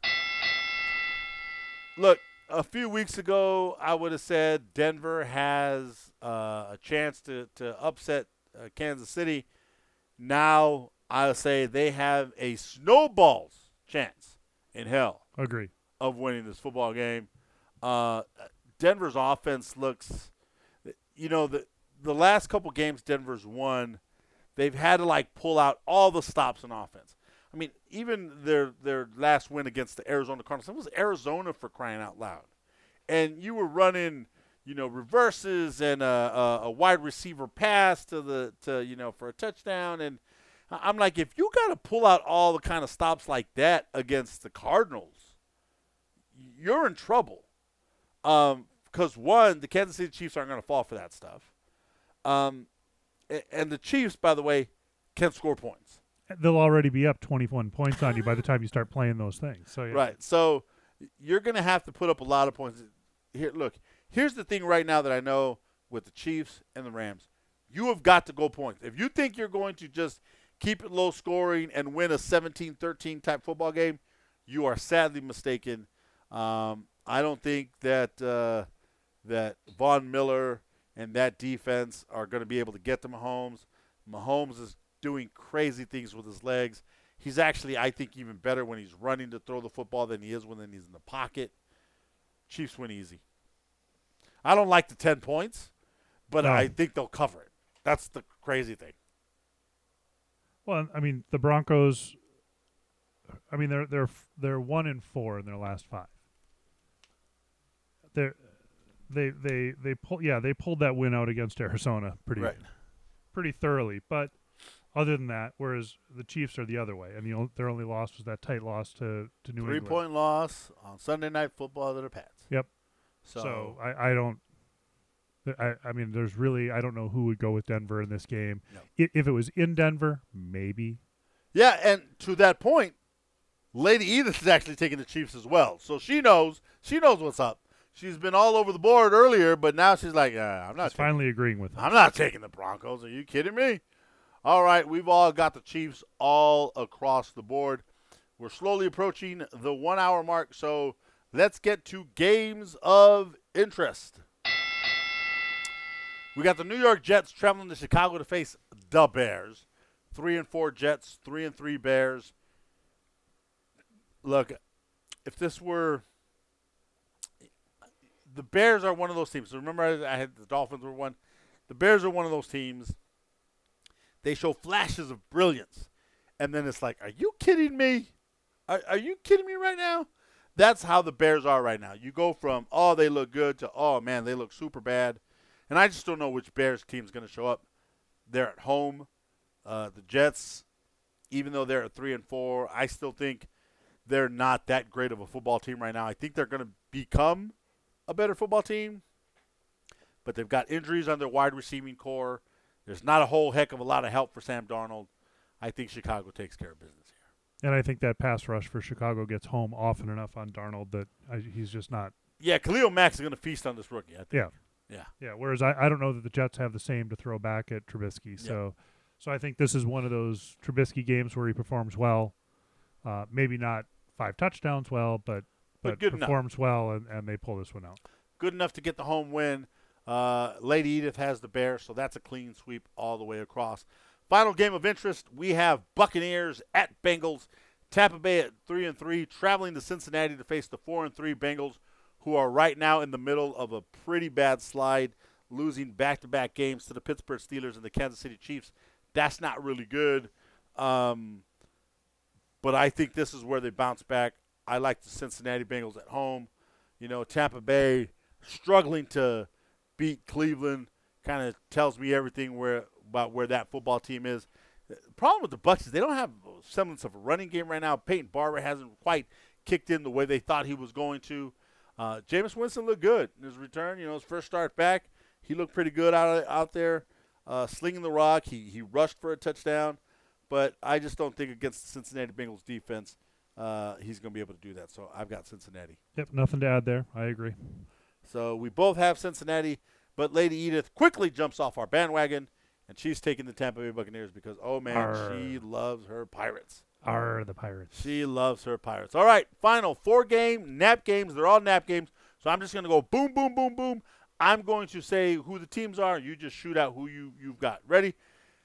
Look, a few weeks ago, I would have said Denver has uh, a chance to, to upset uh, Kansas City. Now, I'll say they have a snowball's chance in hell Agree. of winning this football game. Uh, Denver's offense looks, you know, the the last couple games Denver's won, they've had to like pull out all the stops in offense. I mean, even their their last win against the Arizona Cardinals, it was Arizona for crying out loud, and you were running, you know, reverses and a, a, a wide receiver pass to the to you know for a touchdown, and I'm like, if you got to pull out all the kind of stops like that against the Cardinals, you're in trouble. Um, because, one, the Kansas City Chiefs aren't going to fall for that stuff. Um, and the Chiefs, by the way, can score points. They'll already be up twenty-one points on you by the time you start playing those things. So yeah. Right. So you're going to have to put up a lot of points. Here, look, here's the thing right now that I know with the Chiefs and the Rams. You have got to go points. If you think you're going to just keep it low scoring and win a seventeen thirteen type football game, you are sadly mistaken. Um, I don't think that uh, that Von Miller and that defense are going to be able to get to Mahomes. Mahomes is doing crazy things with his legs. He's actually, I think, even better when he's running to throw the football than he is when he's in the pocket. Chiefs win easy. I don't like the ten points, but No. I think they'll cover it. That's the crazy thing. Well, I mean, the Broncos. I mean, they're they're they're one and four in their last five. They're they they they pull yeah they pulled that win out against Arizona pretty Right. pretty thoroughly, but other than that, whereas the Chiefs are the other way, and the o- their only loss was that tight loss to to New England. Three-point loss on Sunday Night Football to the Pats. Yep. So, So I, I don't. I, I mean, there's really I don't know who would go with Denver in this game. No. I, if it was in Denver, maybe. yeah, and to that point, Lady Edith is actually taking the Chiefs as well. So she knows. She knows what's up. She's been all over the board earlier, but now she's like, uh, I'm not He's taking, finally agreeing with them. I'm not taking the Broncos. Are you kidding me? All right, we've all got the Chiefs all across the board. We're slowly approaching the one-hour mark, so let's get to games of interest. We got the New York Jets traveling to Chicago to face the Bears. Three and four Jets, three and three Bears. Look, if this were the Bears are one of those teams. So remember, I had the Dolphins were one. The Bears are one of those teams. They show flashes of brilliance, and then it's like, are you kidding me? Are, are you kidding me right now? That's how the Bears are right now. You go from, oh, they look good to, oh, man, they look super bad. And I just don't know which Bears team is going to show up. They're at home. Uh, the Jets, even though they're at three and four, I still think they're not that great of a football team right now. I think they're going to become a better football team, but they've got injuries on their wide receiving core. There's not a whole heck of a lot of help for Sam Darnold. I think Chicago takes care of business here. And I think that pass rush for Chicago gets home often enough on Darnold that I, he's just not. Yeah, Khalil Mack is going to feast on this rookie, I think. Yeah. Yeah. Yeah. Whereas I, I don't know that the Jets have the same to throw back at Trubisky. So, so I think this is one of those Trubisky games where he performs well. Uh, maybe not five touchdowns well, but But but, good enough. performs well, and, and they pull this one out. Good enough to get the home win. Uh, Lady Edith has the Bears, so that's a clean sweep all the way across. Final game of interest, we have Buccaneers at Bengals. Tampa Bay at three and three, traveling to Cincinnati to face the four and three Bengals, who are right now in the middle of a pretty bad slide, losing back-to-back games to the Pittsburgh Steelers and the Kansas City Chiefs. That's not really good. Um, but I think this is where they bounce back. I like the Cincinnati Bengals at home. You know, Tampa Bay struggling to beat Cleveland kind of tells me everything where about where that football team is. The problem with the Bucs is they don't have a semblance of a running game right now. Peyton Barber hasn't quite kicked in the way they thought he was going to. Uh, Jameis Winston looked good in his return. You know, his first start back, he looked pretty good out out there, uh, slinging the rock. He he rushed for a touchdown, but I just don't think against the Cincinnati Bengals defense uh, he's going to be able to do that. So I've got Cincinnati. Yep. Nothing to add there. I agree. So we both have Cincinnati, but Lady Edith quickly jumps off our bandwagon, and she's taking the Tampa Bay Buccaneers because, oh, man, Arr. she loves her Pirates. Are the Pirates. She loves her Pirates. All right, final four-game nap games. They're all nap games, so I'm just going to go boom, boom, boom, boom. I'm going to say who the teams are. You just shoot out who you, you've got. Ready?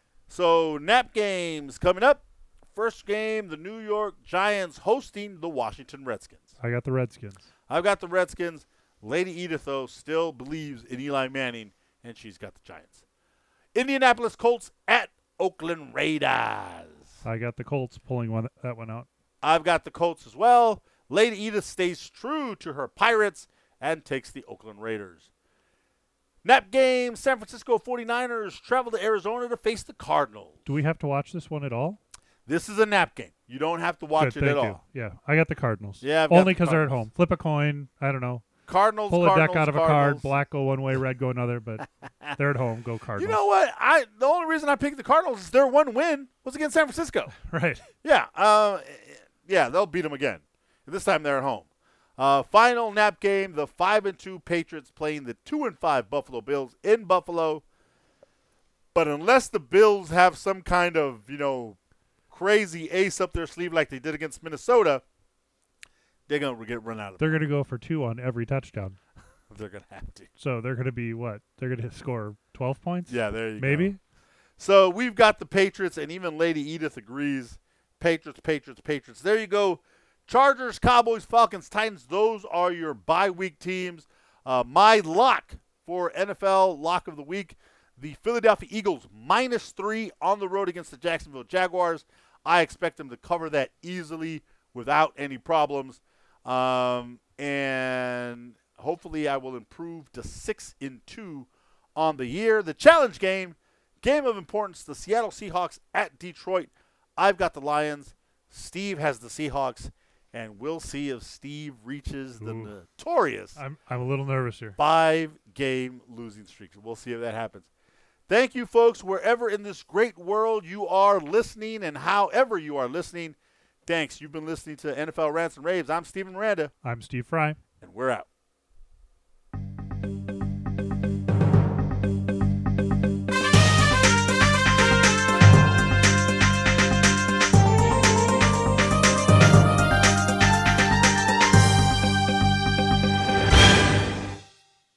So nap games coming up. First game, the New York Giants hosting the Washington Redskins. I got the Redskins. I've got the Redskins. Lady Edith, though, still believes in Eli Manning, and she's got the Giants. Indianapolis Colts at Oakland Raiders. I got the Colts pulling one that one out. I've got the Colts as well. Lady Edith stays true to her Pirates and takes the Oakland Raiders. Nap game, San Francisco forty-niners travel to Arizona to face the Cardinals. Do we have to watch this one at all? This is a nap game. You don't have to watch Good, it at thank you. all. Yeah, I got the Cardinals. Yeah, I've got only the because they're at Cardinals. home. Flip a coin. I don't know. Cardinals. Pull Cardinals, a deck out of a Cardinals. card. Black go one way, red go another. But they're at home. Go Cardinals. You know what? I the only reason I picked the Cardinals is their one win was against San Francisco. Right. Yeah. Uh, yeah, they'll beat them again. This time they're at home. Uh, final nap game: the five and two Patriots playing the two and five Buffalo Bills in Buffalo. But unless the Bills have some kind of you know crazy ace up their sleeve like they did against Minnesota, they're gonna get run out of. They're going to go for two on every touchdown. They're gonna have to. So they're going to be what? They're going to score twelve points? Yeah, there you Maybe? go. So we've got the Patriots, and even Lady Edith agrees. Patriots, Patriots, Patriots. There you go. Chargers, Cowboys, Falcons, Titans. Those are your bye week teams. Uh, my lock for N F L lock of the week: the Philadelphia Eagles minus three on the road against the Jacksonville Jaguars. I expect them to cover that easily without any problems, um, and hopefully I will improve to six and two on the year. The challenge game, game of importance: the Seattle Seahawks at Detroit. I've got the Lions. Steve has the Seahawks. And we'll see if Steve reaches the Ooh. notorious I'm I'm a little nervous here. five-game losing streak. We'll see if that happens. Thank you, folks, wherever in this great world you are listening and however you are listening. Thanks. You've been listening to N F L Rants and Raves. I'm Steven Miranda, I'm Steve Fry. and we're out.